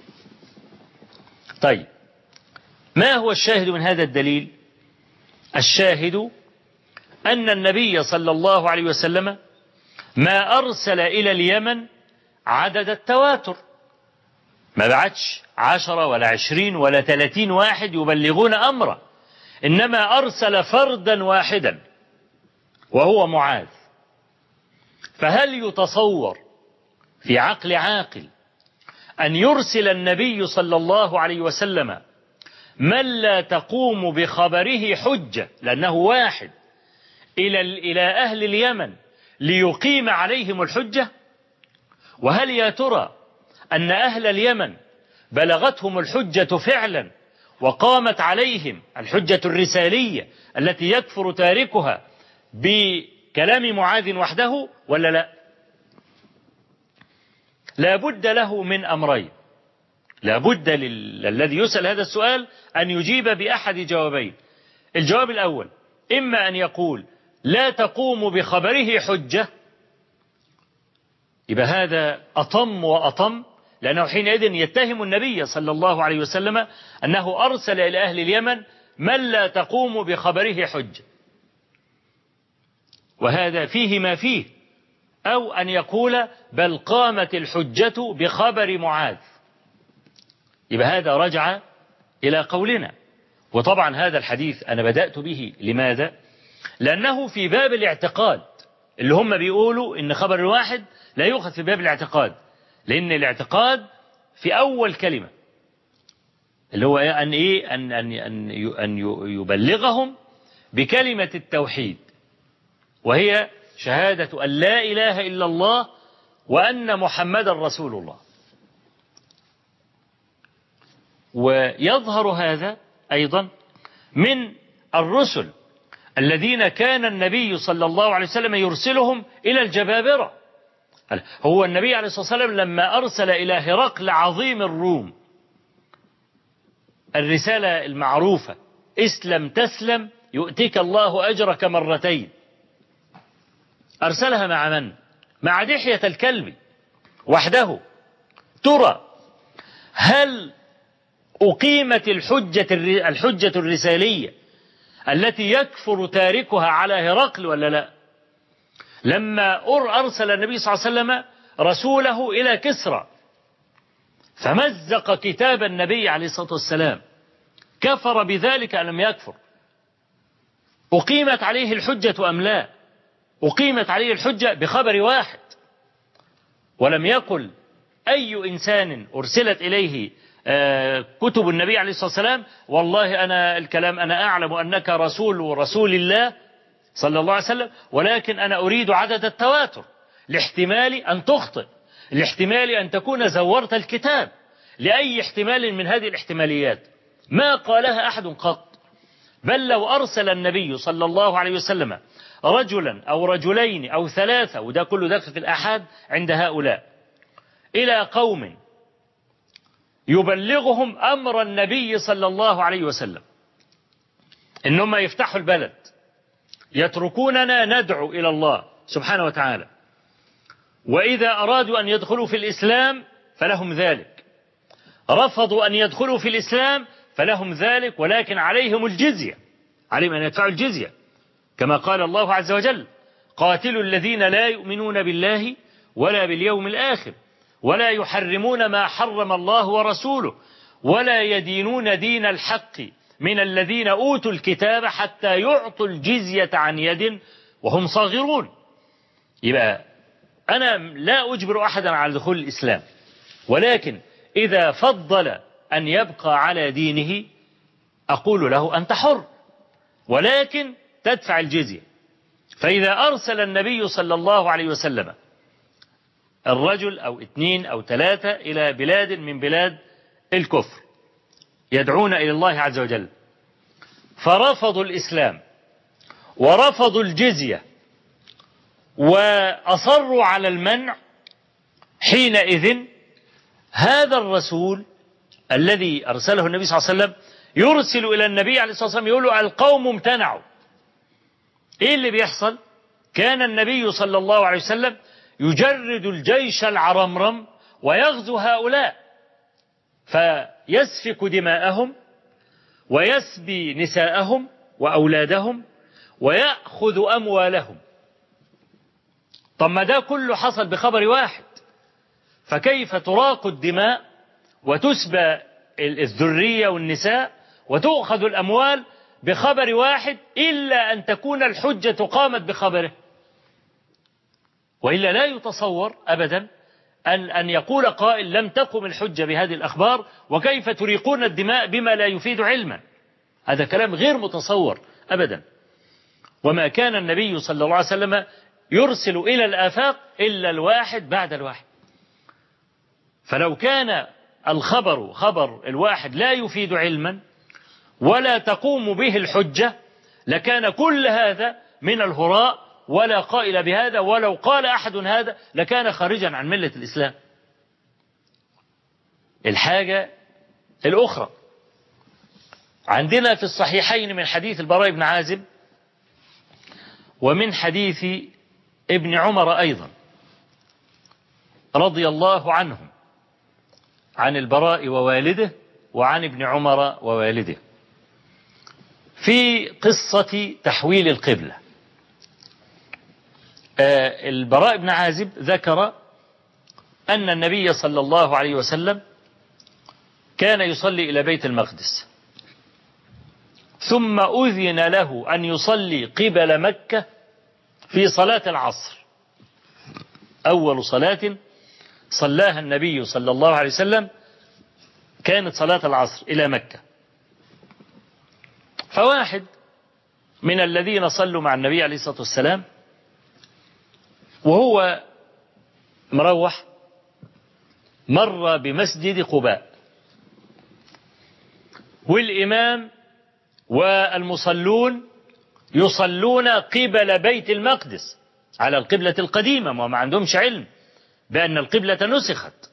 طيب، ما هو الشاهد من هذا الدليل؟ الشاهد أن النبي صلى الله عليه وسلم ما أرسل إلى اليمن عدد التواتر، ما بعدش عشرة ولا عشرين ولا ثلاثين واحد يبلغون أمره، إنما أرسل فردا واحدا وهو معاذ. فهل يتصور في عقل عاقل أن يرسل النبي صلى الله عليه وسلم من لا تقوم بخبره حجة لأنه واحد إلى إلى أهل اليمن ليقيم عليهم الحجة؟ وهل يا ترى أن أهل اليمن بلغتهم الحجة فعلا وقامت عليهم الحجة الرسالية التي يكفر تاركها بكلام معاذ وحده ولا لا؟ لا بد له من أمرين، لا بد للذي يسأل هذا السؤال أن يجيب بأحد جوابين. الجواب الأول إما أن يقول لا تقوم بخبره حجة، يبقى هذا أطم وأطم، لأنه حينئذ يتهم النبي صلى الله عليه وسلم أنه أرسل إلى أهل اليمن من لا تقوم بخبره حجة، وهذا فيه ما فيه. أو أن يقول بل قامت الحجة بخبر معاذ، يبقى هذا رجع إلى قولنا. وطبعا هذا الحديث أنا بدأت به لماذا؟ لأنه في باب الاعتقاد، اللي هم بيقولوا إن خبر الواحد لا يؤخذ في باب الاعتقاد، لأن الاعتقاد في أول كلمة اللي هو أن إيه أن أن أن أن يبلغهم بكلمة التوحيد، وهي شهادة أن لا إله إلا الله وأن محمدا رسول الله. ويظهر هذا أيضا من الرسل الذين كان النبي صلى الله عليه وسلم يرسلهم إلى الجبابرة. هو النبي عليه الصلاة والسلام لما أرسل إلى هرقل عظيم الروم الرسالة المعروفة اسلم تسلم يؤتيك الله أجرك مرتين، أرسلها مع من؟ مع دحية الكلب وحده. ترى هل أقيمت الحجة الحجة الرسالية التي يكفر تاركها على هرقل ولا لا؟ لما أرسل النبي صلى الله عليه وسلم رسوله إلى كسرى فمزق كتاب النبي عليه الصلاة والسلام، كفر بذلك أم لم يكفر؟ أقيمت عليه الحجة أم لا؟ أقيمت عليه الحجة بخبر واحد، ولم يقل أي إنسان أرسلت إليه كتب النبي عليه الصلاة والسلام والله أنا الكلام أنا أعلم أنك رسول رسول الله صلى الله عليه وسلم، ولكن أنا أريد عدد التواتر لاحتمال أن تخطئ، لاحتمال أن تكون زورت الكتاب، لأي احتمال من هذه الاحتماليات. ما قالها أحد قط. بل لو أرسل النبي صلى الله عليه وسلم رجلا أو رجلين أو ثلاثة، وده كله داخل في الآحاد عند هؤلاء، إلى قوم يبلغهم أمر النبي صلى الله عليه وسلم إنهم يفتحوا البلد، يتركوننا ندعو إلى الله سبحانه وتعالى، وإذا أرادوا أن يدخلوا في الإسلام فلهم ذلك، رفضوا أن يدخلوا في الإسلام فلهم ذلك، ولكن عليهم الجزية، عليهم أن يدفعوا الجزية، كما قال الله عز وجل قاتلوا الذين لا يؤمنون بالله ولا باليوم الآخر ولا يحرمون ما حرم الله ورسوله ولا يدينون دين الحق من الذين أوتوا الكتاب حتى يعطوا الجزية عن يد وهم صاغرون. يبقى أنا لا أجبر أحدا على دخول الإسلام، ولكن إذا فضل أن يبقى على دينه أقول له أنت حر، ولكن تدفع الجزية. فإذا أرسل النبي صلى الله عليه وسلم الرجل أو اثنين أو ثلاثة إلى بلاد من بلاد الكفر يدعون إلى الله عز وجل، فرفضوا الإسلام ورفضوا الجزية وأصروا على المنع، حينئذ هذا الرسول الذي أرسله النبي صلى الله عليه وسلم يرسل إلى النبي عليه الصلاة والسلام يقول له القوم امتنعوا. إيه اللي بيحصل؟ كان النبي صلى الله عليه وسلم يجرد الجيش العرمرم ويغزو هؤلاء فيسفك دماءهم ويسبي نساءهم وأولادهم ويأخذ أموالهم. طب ما ده كله حصل بخبر واحد، فكيف تراق الدماء وتسبى الذرية والنساء وتؤخذ الأموال بخبر واحد، إلا أن تكون الحجة قامت بخبره، وإلا لا يتصور أبدا أن أن يقول قائل لم تقم الحجة بهذه الأخبار وكيف تريقون الدماء بما لا يفيد علما. هذا كلام غير متصور أبدا. وما كان النبي صلى الله عليه وسلم يرسل إلى الآفاق إلا الواحد بعد الواحد. فلو كان الخبر خبر الواحد لا يفيد علما ولا تقوم به الحجة لكان كل هذا من الهراء ولا قائل بهذا، ولو قال أحد هذا لكان خارجا عن ملة الإسلام. الحاجة الأخرى عندنا في الصحيحين من حديث البراء بن عازب ومن حديث ابن عمر أيضا رضي الله عنهم، عن البراء ووالده وعن ابن عمر ووالده، في قصة تحويل القبلة. البراء بن عازب ذكر أن النبي صلى الله عليه وسلم كان يصلي إلى بيت المقدس، ثم أذن له أن يصلي قبل مكة في صلاة العصر، أول صلاة صلاها النبي صلى الله عليه وسلم كانت صلاة العصر إلى مكة. فواحد من الذين صلوا مع النبي عليه الصلاة والسلام وهو مروح مر بمسجد قباء، والإمام والمصلون يصلون قبل بيت المقدس على القبلة القديمة، وما عندهمش علم بأن القبلة نسخت.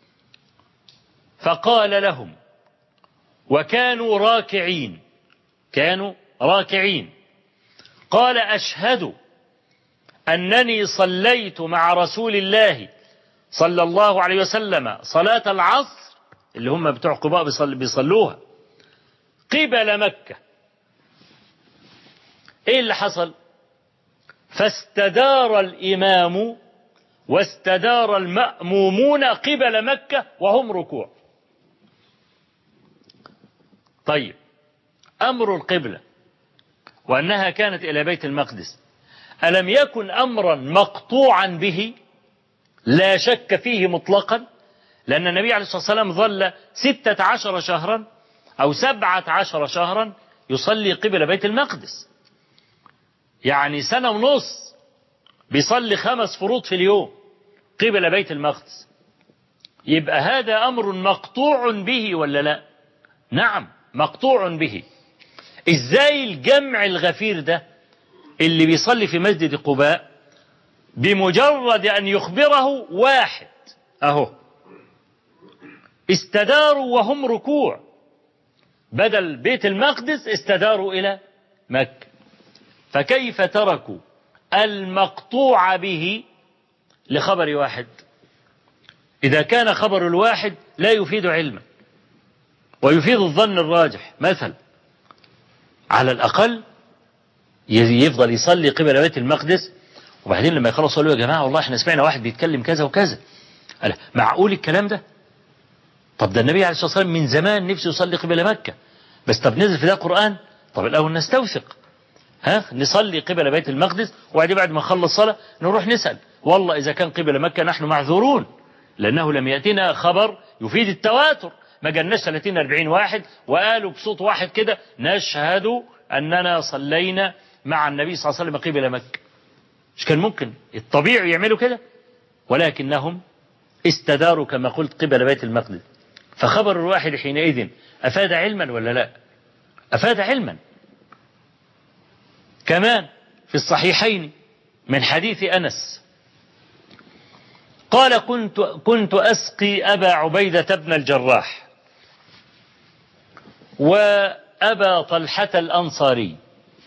فقال لهم وكانوا راكعين، كانوا راكعين، قال أشهد أنني صليت مع رسول الله صلى الله عليه وسلم صلاة العصر اللي هم بتوع قباء بيصل بيصلوها قبل مكة. ايه اللي حصل؟ فاستدار الإمام واستدار المأمومون قبل مكة وهم ركوع. طيب، أمر القبلة وأنها كانت إلى بيت المقدس ألم يكن أمرا مقطوعا به لا شك فيه مطلقا؟ لأن النبي عليه الصلاة والسلام ظل ستة عشر شهرا أو سبعة عشر شهرا يصلي قبل بيت المقدس، يعني سنة ونص بيصلي خمس فروض في اليوم قبل بيت المقدس. يبقى هذا أمر مقطوع به ولا لا؟ نعم مقطوع به. إزاي الجمع الغفير ده اللي بيصلي في مسجد قباء بمجرد أن يخبره واحد أهو استداروا وهم ركوع، بدل بيت المقدس استداروا إلى مكة، فكيف تركوا المقطوع به لخبر واحد؟ إذا كان خبر الواحد لا يفيد علما ويفيد الظن الراجح، مثلا على الأقل يفضل يصلي قبل بيت المقدس، وبعدين لما يخلص يقول له يا جماعة والله احنا سمعنا واحد بيتكلم كذا وكذا. قال معقول الكلام ده؟ طب ده النبي عليه الصلاة والسلام من زمان نفسه يصلي قبل مكة، بس طب نزل في ده قرآن؟ طب الأول نستوثق، ها نصلي قبل بيت المقدس، وبعدين بعد ما نخلص صلاة نروح نسأل. والله إذا كان قبل مكة نحن معذورون، لأنه لم يأتينا خبر يفيد التواتر. ما جالناش ثلاثين أربعين واحد وقالوا بصوت واحد كده نشهد أننا صلينا مع النبي صلى الله عليه وسلم قبل مكة. مش كان ممكن الطبيعي يعملوا كده؟ ولكنهم استداروا كما قلت قبل بيت المقدس. فخبر الواحد حينئذ أفاد علما ولا لا؟ أفاد علما. كمان في الصحيحين من حديث أنس قال كنت, كنت أسقي أبا عبيدة بن الجراح وأبا طلحة الأنصاري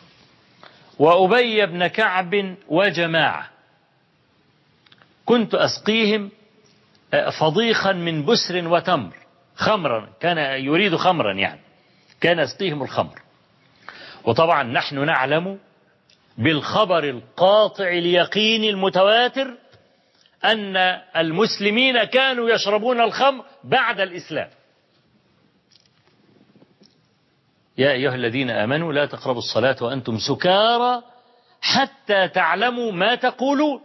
وأبي بن كعب وجماعة، كنت أسقيهم فضيخا من بسر وتمر، خمرا، كان يريد خمرا يعني، كان يسقيهم الخمر. وطبعا نحن نعلم بالخبر القاطع اليقين المتواتر أن المسلمين كانوا يشربون الخمر بعد الإسلام. يا أيها الذين آمنوا لا تقربوا الصلاة وأنتم سكارى حتى تعلموا ما تقولون.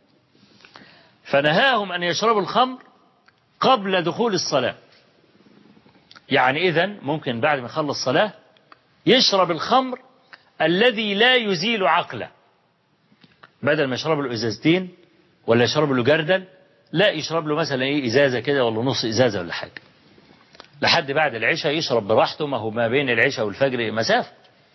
فنهاهم أن يشربوا الخمر قبل دخول الصلاة. يعني إذن ممكن بعد ما يخلص الصلاة يشرب الخمر الذي لا يزيل عقله، بدل ما يشرب له إزازتين ولا يشرب له جردل، لا يشرب له مثلا إيه إزازة كده ولا نص إزازة ولا حاجة، لحد بعد العشاء يشرب براحته. ما هو ما بين العشاء والفجر مسافة،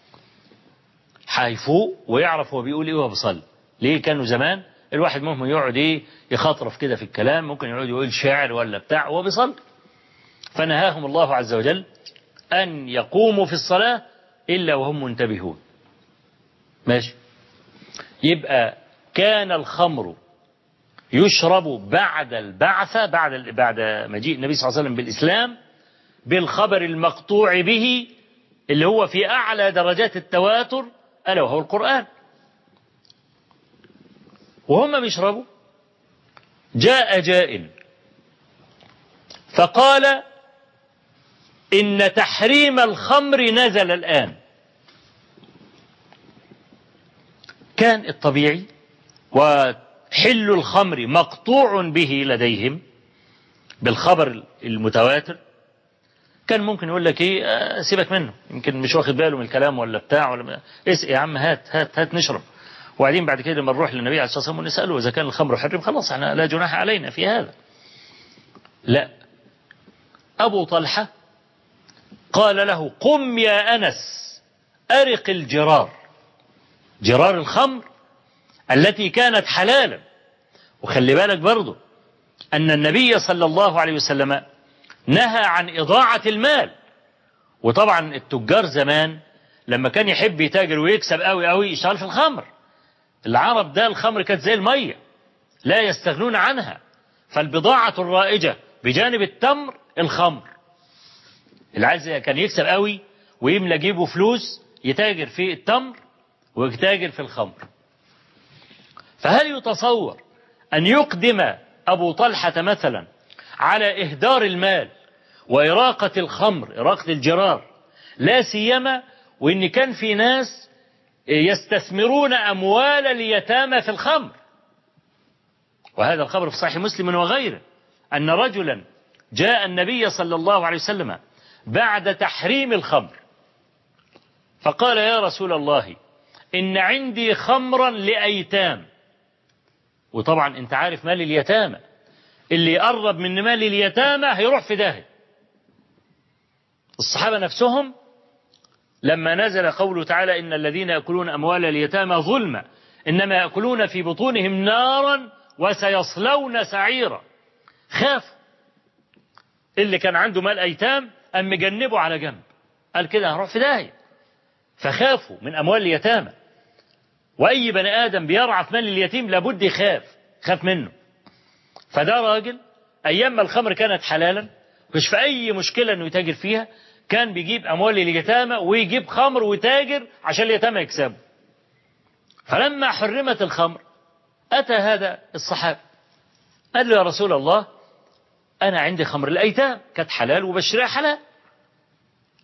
هيفوق ويعرف هو بيقول إيه وهو بيصلي. ليه؟ كانوا زمان الواحد ممكن يقعد إيه يخاطرف كده في الكلام، ممكن يقعد يقول شعر ولا بتاع وهو بيصلي. فنهاهم الله عز وجل أن يقوموا في الصلاة إلا وهم منتبهون. ماشي. يبقى كان الخمر يشرب بعد البعثة، بعد بعد مجيء النبي صلى الله عليه وسلم بالإسلام، بالخبر المقطوع به اللي هو في أعلى درجات التواتر، ألا وهو القرآن. وهم بيشربوا جاء جائل فقال إن تحريم الخمر نزل الآن. كان الطبيعي وحل الخمر مقطوع به لديهم بالخبر المتواتر، كان ممكن يقول لك ايه آه سيبك منه، يمكن مش واخد باله من الكلام ولا بتاع ولا اسقي يا عم، هات هات هات نشرب. وبعدين بعد كده لما نروح للنبي عليه الصلاه والسلام ونساله اذا كان الخمر حرم، خلاص احنا لا جناح علينا في هذا. لا، ابو طلحه قال له قم يا انس ارق الجرار، جرار الخمر التي كانت حلالا. وخلي بالك برضه أن النبي صلى الله عليه وسلم نهى عن إضاعة المال. وطبعا التجار زمان لما كان يحب يتاجر ويكسب قوي قوي يشتغل في الخمر. العرب ده الخمر كانت زي المية لا يستغنون عنها، فالبضاعة الرائجة بجانب التمر الخمر. العايز كان يكسب قوي ويملى جيبه فلوس يتاجر في التمر ويتاجر في الخمر. فهل يتصور أن يقدم أبو طلحة مثلا على إهدار المال وإراقة الخمر، إراقة الجرار، لا سيما وإن كان في ناس يستثمرون أموال اليتامى في الخمر؟ وهذا الخبر في صحيح مسلم وغيره أن رجلا جاء النبي صلى الله عليه وسلم بعد تحريم الخمر فقال يا رسول الله إن عندي خمرا لأيتام. وطبعا انت عارف مال اليتامى، اللي يقرب من مال اليتامى هيروح في داهية. الصحابة نفسهم لما نزل قوله تعالى إن الذين يأكلون أموال اليتامى ظلما إنما يأكلون في بطونهم نارا وسيصلون سعيرا، خافوا. اللي كان عنده مال أيتام أم مجنبه على جنب، قال كده هروح في داهية، فخافوا من أموال اليتامى. وأي بني آدم بيرعى في مال اليتيم لابد يخاف، خاف منه. فده راجل أيام ما الخمر كانت حلالا مش في أي مشكلة أنه يتاجر فيها، كان بيجيب أموال اليتامى ويجيب خمر ويتاجر عشان اليتامى يكسبوا. فلما حرمت الخمر أتى هذا الصحابي قال له يا رسول الله أنا عندي خمر الأيتام كانت حلال وبشرها حلال،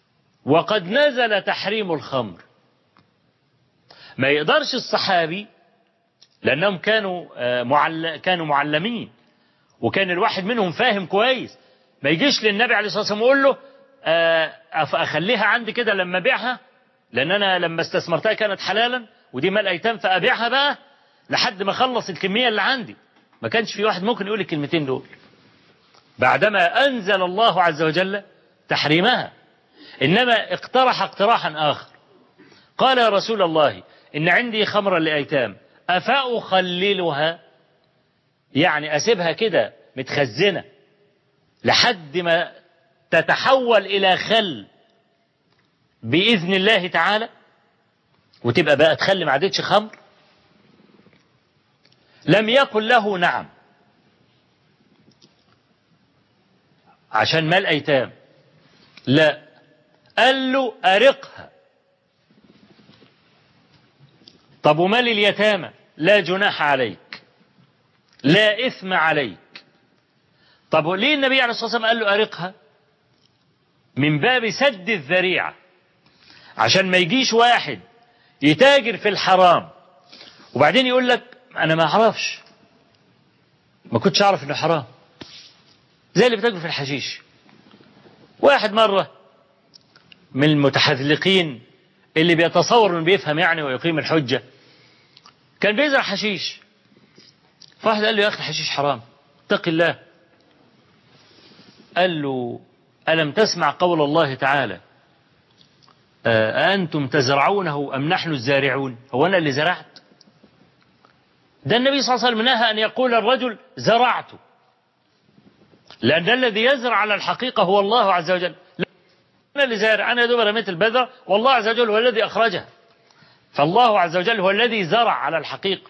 وقد نزل تحريم الخمر. ما يقدرش الصحابي، لأنهم كانوا معل... كانوا معلمين، وكان الواحد منهم فاهم كويس، ما يجيش للنبي عليه الصلاة والسلام ويقول له أخليها عندي كده لما أبيعها، لأن أنا لما استثمرتها كانت حلالا ودي مال أيتام، فأبيعها بقى لحد ما أخلص الكمية اللي عندي. ما كانش في واحد ممكن يقول الكلمتين دول بعدما أنزل الله عز وجل تحريمها، إنما اقترح اقتراحا آخر. قال يا رسول الله إن عندي خمرا لأيتام أفأخللها، يعني أسيبها كده متخزنة لحد ما تتحول إلى خل بإذن الله تعالى وتبقى بقى تخلي ما عادتش خمر؟ لم يقل له نعم عشان مال أيتام، لا، قال له أرقها. طب ومال اليتامى؟ لا جناح عليك، لا إثم عليك. طب ليه النبي عليه الصلاة والسلام قال له أرقها؟ من باب سد الذريعة، عشان ما يجيش واحد يتاجر في الحرام وبعدين يقول لك أنا ما أعرفش، ما كنتش أعرف إنه حرام. زي اللي بتاجر في الحشيش. واحد مرة من المتحذلقين اللي بيتصور انه بيفهم يعني ويقيم الحجة، كان بيزرع حشيش، فواحد قال له يا أخي الحشيش حرام، اتق الله. قال له ألم تسمع قول الله تعالى أأنتم تزرعونه أم نحن الزارعون؟ هو أنا اللي زرعت؟ ده النبي صلى الله عليه وسلم نهى أن يقول الرجل زرعت، لأن الذي يزرع على الحقيقة هو الله عز وجل. أنا اللي زارع، أنا يا دوب رميت البذرة والله عز وجل هو الذي أخرجها، فالله عز وجل هو الذي زرع على الحقيقة.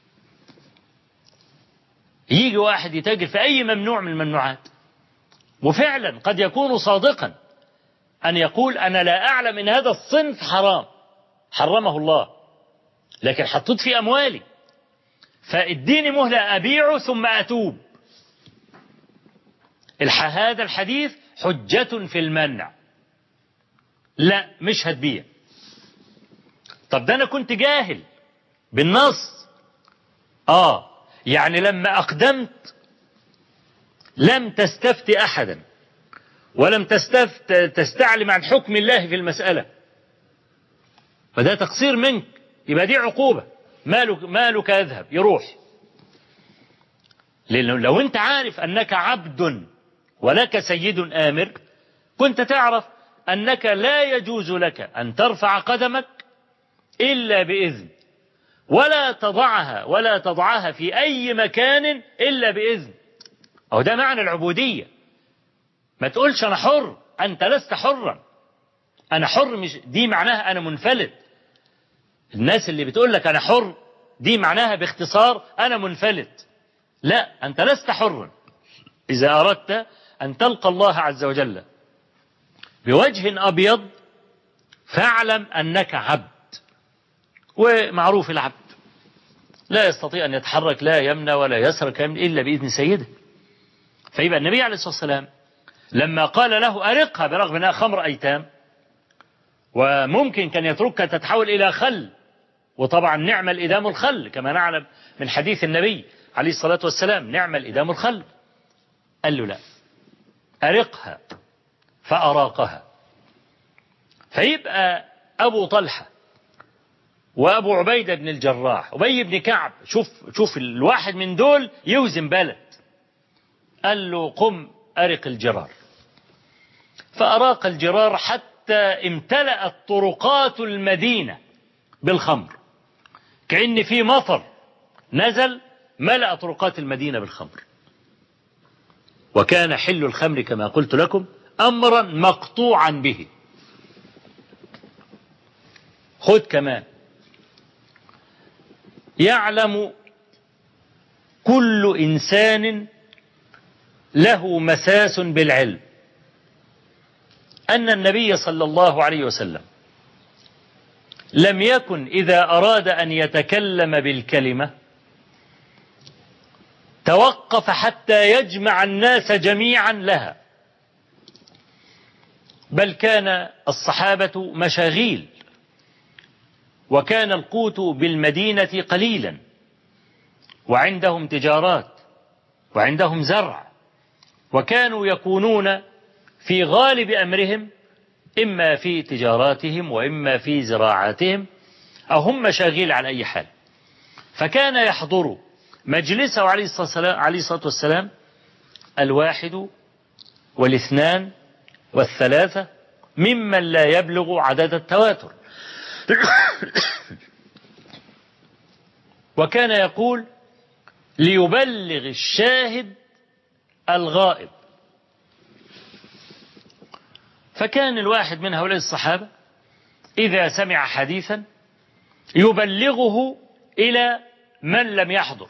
يجي واحد يتاجر في أي ممنوع من الممنوعات، وفعلا قد يكون صادقا أن يقول أنا لا أعلم أن هذا الصنف حرام حرمه الله، لكن حطيت في أموالي فاديني مهلة أبيعه ثم أتوب. هذا الحديث حجة في المنع، لا مش هتبيع. طب ده أنا كنت جاهل بالنص، آه يعني لما أقدمت لم تستفت أحدا ولم تستفت تستعلم عن حكم الله في المسألة، فده تقصير منك، يبقى دي عقوبة، مالك, مالك يذهب يروح. لأنه لو أنت عارف أنك عبد ولك سيد آمر كنت تعرف أنك لا يجوز لك أن ترفع قدمك إلا بإذن، ولا تضعها ولا تضعها في أي مكان إلا بإذن. أو ده معنى العبودية. ما تقولش أنا حر، أنت لست حرا. أنا حر مش دي معناها أنا منفلت. الناس اللي بتقول لك أنا حر دي معناها باختصار أنا منفلت. لا، أنت لست حرا. إذا أردت أن تلقى الله عز وجل بوجه أبيض فاعلم أنك عبد، ومعروف العبد لا يستطيع أن يتحرك لا يمنى ولا يسرك إلا بإذن سيده. فيبقى النبي عليه الصلاة والسلام لما قال له أرقها برغم أنها خمر أيتام وممكن كان يتركها تتحول إلى خل، وطبعا نعم الإدام الخل كما نعلم من حديث النبي عليه الصلاة والسلام نعم الإدام الخل، قال له لا أرقها فأراقها. فيبقى أبو طلحة وأبو عبيدة بن الجراح وأبي بن كعب، شوف شوف الواحد من دول يوزن بلد، قال له قم أرق الجرار، فأراق الجرار حتى امتلأت طرقات المدينة بالخمر، كأن في مطر نزل ملأ طرقات المدينة بالخمر. وكان حل الخمر كما قلت لكم أمرا مقطوعا به. خذ كمان، يعلم كل إنسان له مساس بالعلم أن النبي صلى الله عليه وسلم لم يكن إذا أراد أن يتكلم بالكلمة توقف حتى يجمع الناس جميعا لها، بل كان الصحابة مشاغيل، وكان القوت بالمدينة قليلا، وعندهم تجارات وعندهم زرع، وكانوا يكونون في غالب أمرهم إما في تجاراتهم وإما في زراعاتهم، أو هم مشاغيل على أي حال. فكان يحضر مجلسه عليه الصلاة والسلام الواحد والاثنان والثلاثة ممن لا يبلغ عدد التواتر. وكان يقول ليبلغ الشاهد الغائب. فكان الواحد من هؤلاء الصحابة إذا سمع حديثا يبلغه إلى من لم يحضر،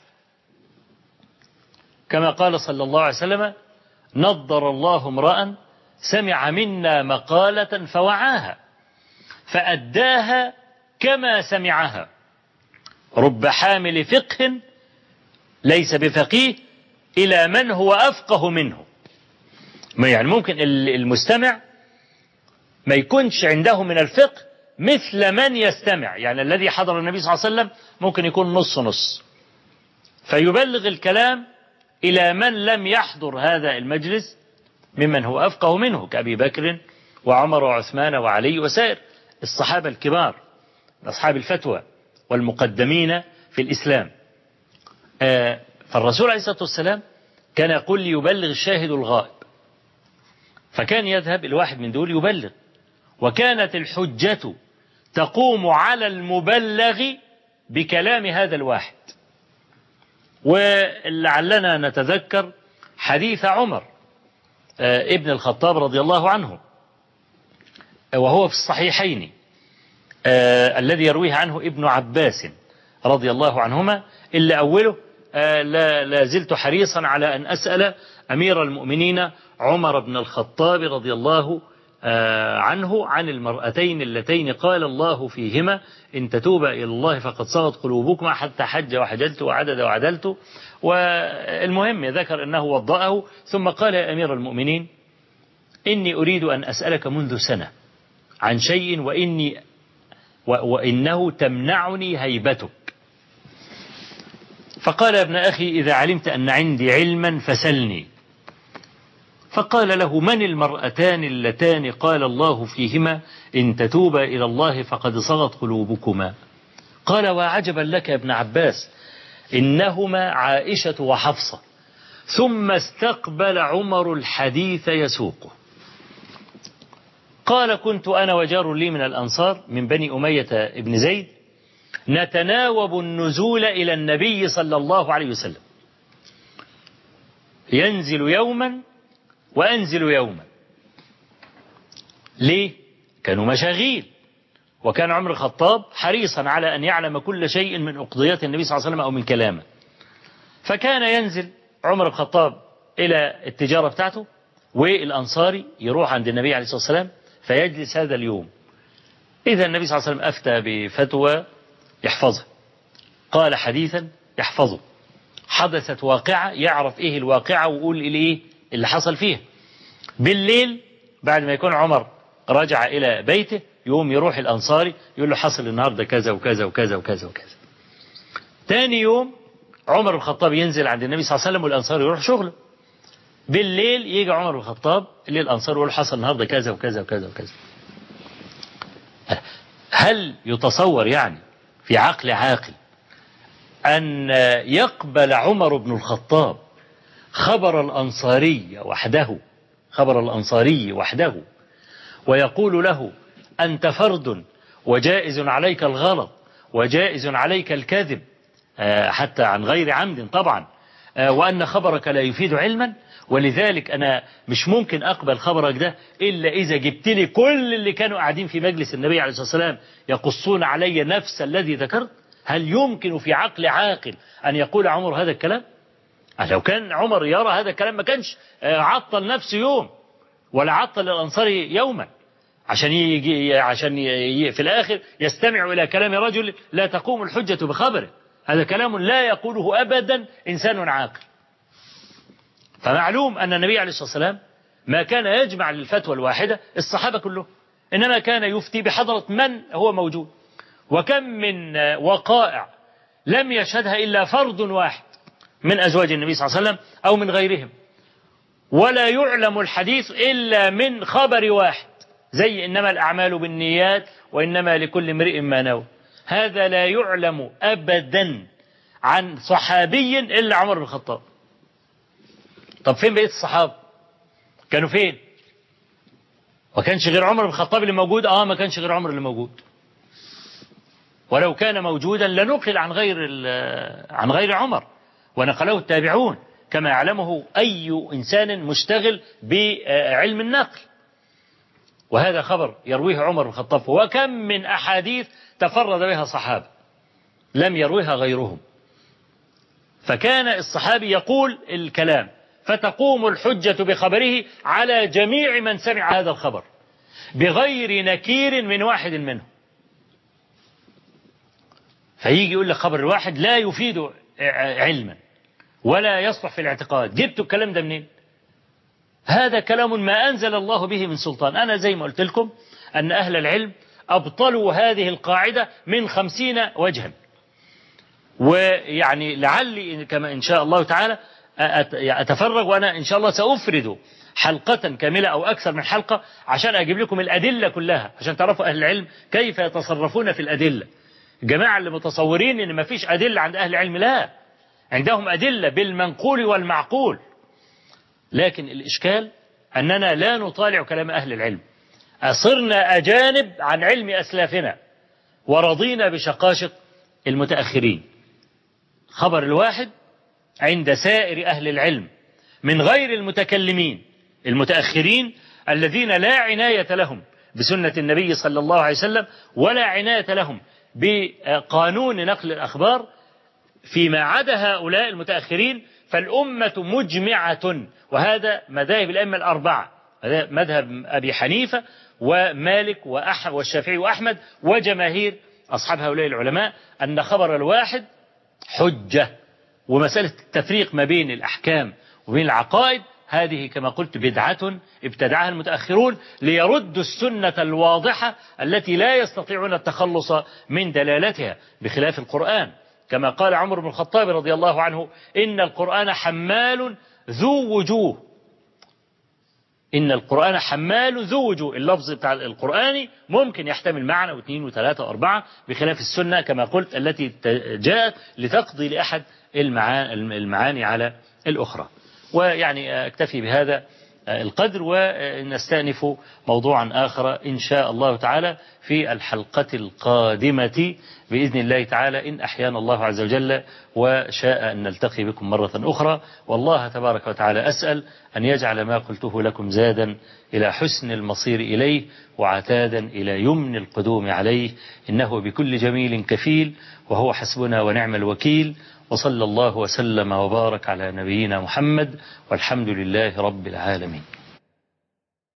كما قال صلى الله عليه وسلم: نضر الله امرأ سمع منا مقالة فوعاها فأداها كما سمعها، رب حامل فقه ليس بفقيه إلى من هو أفقه منه. يعني ممكن المستمع ما يكونش عنده من الفقه مثل من يستمع، يعني الذي حضر النبي صلى الله عليه وسلم ممكن يكون نص نص، فيبلغ الكلام إلى من لم يحضر هذا المجلس ممن هو أفقه منه، كأبي بكر وعمر وعثمان وعلي وسائر الصحابة الكبار، أصحاب الفتوى والمقدمين في الإسلام. فالرسول عليه الصلاة والسلام كان يقول ليبلغ الشاهد الغائب، فكان يذهب الواحد من دول يبلغ، وكانت الحجة تقوم على المبلغ بكلام هذا الواحد. ولعلنا نتذكر حديث عمر ابن الخطاب رضي الله عنه، وهو في الصحيحين، الذي يرويه عنه ابن عباس رضي الله عنهما، إلا أوله: لا, لا زلت حريصا على أن أسأل أمير المؤمنين عمر بن الخطاب رضي الله عنه عن المرأتين اللتين قال الله فيهما إن تتوبا إلى الله فقد صغت قلوبكما حتى حج وحجلت وعدد وعدلت. والمهم ذكر أنه وضأه ثم قال: يا أمير المؤمنين إني أريد أن أسألك منذ سنة عن شيء وإني وإنه تمنعني هيبتك. فقال: يا ابن أخي إذا علمت أن عندي علما فسلني. فقال له: من المرأتان اللتان قال الله فيهما إن تتوبا إلى الله فقد صغت قلوبكما؟ قال: وعجبا لك يا ابن عباس، إنهما عائشة وحفصة. ثم استقبل عمر الحديث يسوقه. قال: كنت أنا وجار لي من الأنصار من بني أمية ابن زيد نتناوب النزول إلى النبي صلى الله عليه وسلم، ينزل يوما وأنزل يوما. ليه؟ كانوا مشاغيل، وكان عمر الخطاب حريصا على أن يعلم كل شيء من أقضيات النبي صلى الله عليه وسلم أو من كلامه. فكان ينزل عمر الخطاب إلى التجارة بتاعته، والأنصاري يروح عند النبي عليه الصلاة والسلام فيجلس هذا اليوم. إذا النبي صلى الله عليه وسلم أفتى بفتوى يحفظها، قال حديثا يحفظه، حدثت واقعة يعرف إيه الواقعة ويقول إيه اللي حصل فيها. بالليل بعد ما يكون عمر رجع إلى بيته يوم يروح الأنصاري يقول له حصل النهاردة كذا وكذا وكذا وكذا وكذا. تاني يوم عمر الخطاب ينزل عند النبي صلى الله عليه وسلم والأنصاري يروح شغله. بالليل يجي عمر الخطاب للأنصار يقول حصل النهاردة كذا وكذا وكذا وكذا. هل يتصور يعني في عقل عاقل أن يقبل عمر بن الخطاب خبر الأنصاري وحده خبر الأنصاري وحده ويقول له أنت فرد وجائز عليك الغلط وجائز عليك الكذب حتى عن غير عمد طبعا، وأن خبرك لا يفيد علما، ولذلك أنا مش ممكن أقبل خبرك ده إلا إذا جبت لي كل اللي كانوا قاعدين في مجلس النبي عليه الصلاة والسلام يقصون علي نفس الذي ذكرت؟ هل يمكن في عقل عاقل أن يقول عمر هذا الكلام؟ لو كان عمر يرى هذا الكلام ما كانش عطل نفسه يوم ولا عطل الأنصاري يوما عشان يجي عشان يجي في الآخر يستمع إلى كلام رجل لا تقوم الحجة بخبره. هذا كلام لا يقوله أبدا إنسان عاقل. فمعلوم أن النبي عليه الصلاة والسلام ما كان يجمع للفتوى الواحدة الصحابة كلهم، إنما كان يفتي بحضرة من هو موجود. وكم من وقائع لم يشهدها إلا فرد واحد من أزواج النبي صلى الله عليه وسلم أو من غيرهم، ولا يعلم الحديث إلا من خبر واحد، زي إنما الأعمال بالنيات وإنما لكل امرئ ما نوى. هذا لا يعلم أبدا عن صحابي إلا عمر بن الخطاب. طب فين بقية الصحابة؟ كانوا فين؟ ما كانش غير عمر بن الخطاب اللي موجود؟ آه ما كانش غير عمر اللي موجود، ولو كان موجودا لنقل عن غير عن غير عمر ونقله التابعون، كما يعلمه أي إنسان مشتغل بعلم النقل. وهذا خبر يرويه عمر بن الخطاب. وكم من أحاديث تفرد بها صحابة لم يرويها غيرهم. فكان الصحابي يقول الكلام فتقوم الحجة بخبره على جميع من سمع هذا الخبر بغير نكير من واحد منهم. فيجي يقول لك خبر الواحد لا يفيد علما ولا يصلح في الاعتقاد، جبتوا الكلام ده منين؟ هذا كلام ما أنزل الله به من سلطان. أنا زي ما قلت لكم أن أهل العلم أبطلوا هذه القاعدة من خمسين وجها، ويعني لعلي كما إن شاء الله تعالى أتفرغ، وأنا إن شاء الله سأفرد حلقة كاملة أو أكثر من حلقة عشان أجيب لكم الأدلة كلها، عشان تعرفوا أهل العلم كيف يتصرفون في الأدلة. الجماعة اللي متصورين إن ما فيش أدلة عند أهل العلم، لا، عندهم أدلة بالمنقول والمعقول. لكن الإشكال أننا لا نطالع كلام أهل العلم، أصرنا أجانب عن علم أسلافنا ورضينا بشقاشق المتأخرين. خبر الواحد عند سائر أهل العلم من غير المتكلمين المتأخرين الذين لا عناية لهم بسنة النبي صلى الله عليه وسلم ولا عناية لهم بقانون نقل الأخبار، فيما عدا هؤلاء المتأخرين فالأمة مجمعة. وهذا مذاهب الأئمة الأربعة، مذهب أبي حنيفة ومالك وأحمد والشافعي وأحمد وجماهير أصحاب هؤلاء العلماء، أن خبر الواحد حجة. ومسألة التفريق ما بين الأحكام وبين العقائد هذه كما قلت بدعة ابتدعها المتأخرون ليردوا السنة الواضحة التي لا يستطيعون التخلص من دلالتها، بخلاف القرآن. كما قال عمر بن الخطاب رضي الله عنه: إن القرآن حمال ذو وجوه. إن القرآن حمال ذو وجوه. اللفظ بتاع القرآن ممكن يحتمل معنى واثنين وثلاثة وأربعة، بخلاف السنة كما قلت التي جاءت لتقضي لأحد المعاني على الأخرى. ويعني أكتفي بهذا القدر، ونستأنف موضوعا آخر إن شاء الله تعالى في الحلقة القادمة بإذن الله تعالى، إن أحيانا الله عز وجل وشاء أن نلتقي بكم مرة أخرى. والله تبارك وتعالى أسأل أن يجعل ما قلته لكم زادا إلى حسن المصير إليه وعتادا إلى يمن القدوم عليه، إنه بكل جميل كفيل وهو حسبنا ونعم الوكيل. وصلى الله وسلم وبارك على نبينا محمد، والحمد لله رب العالمين.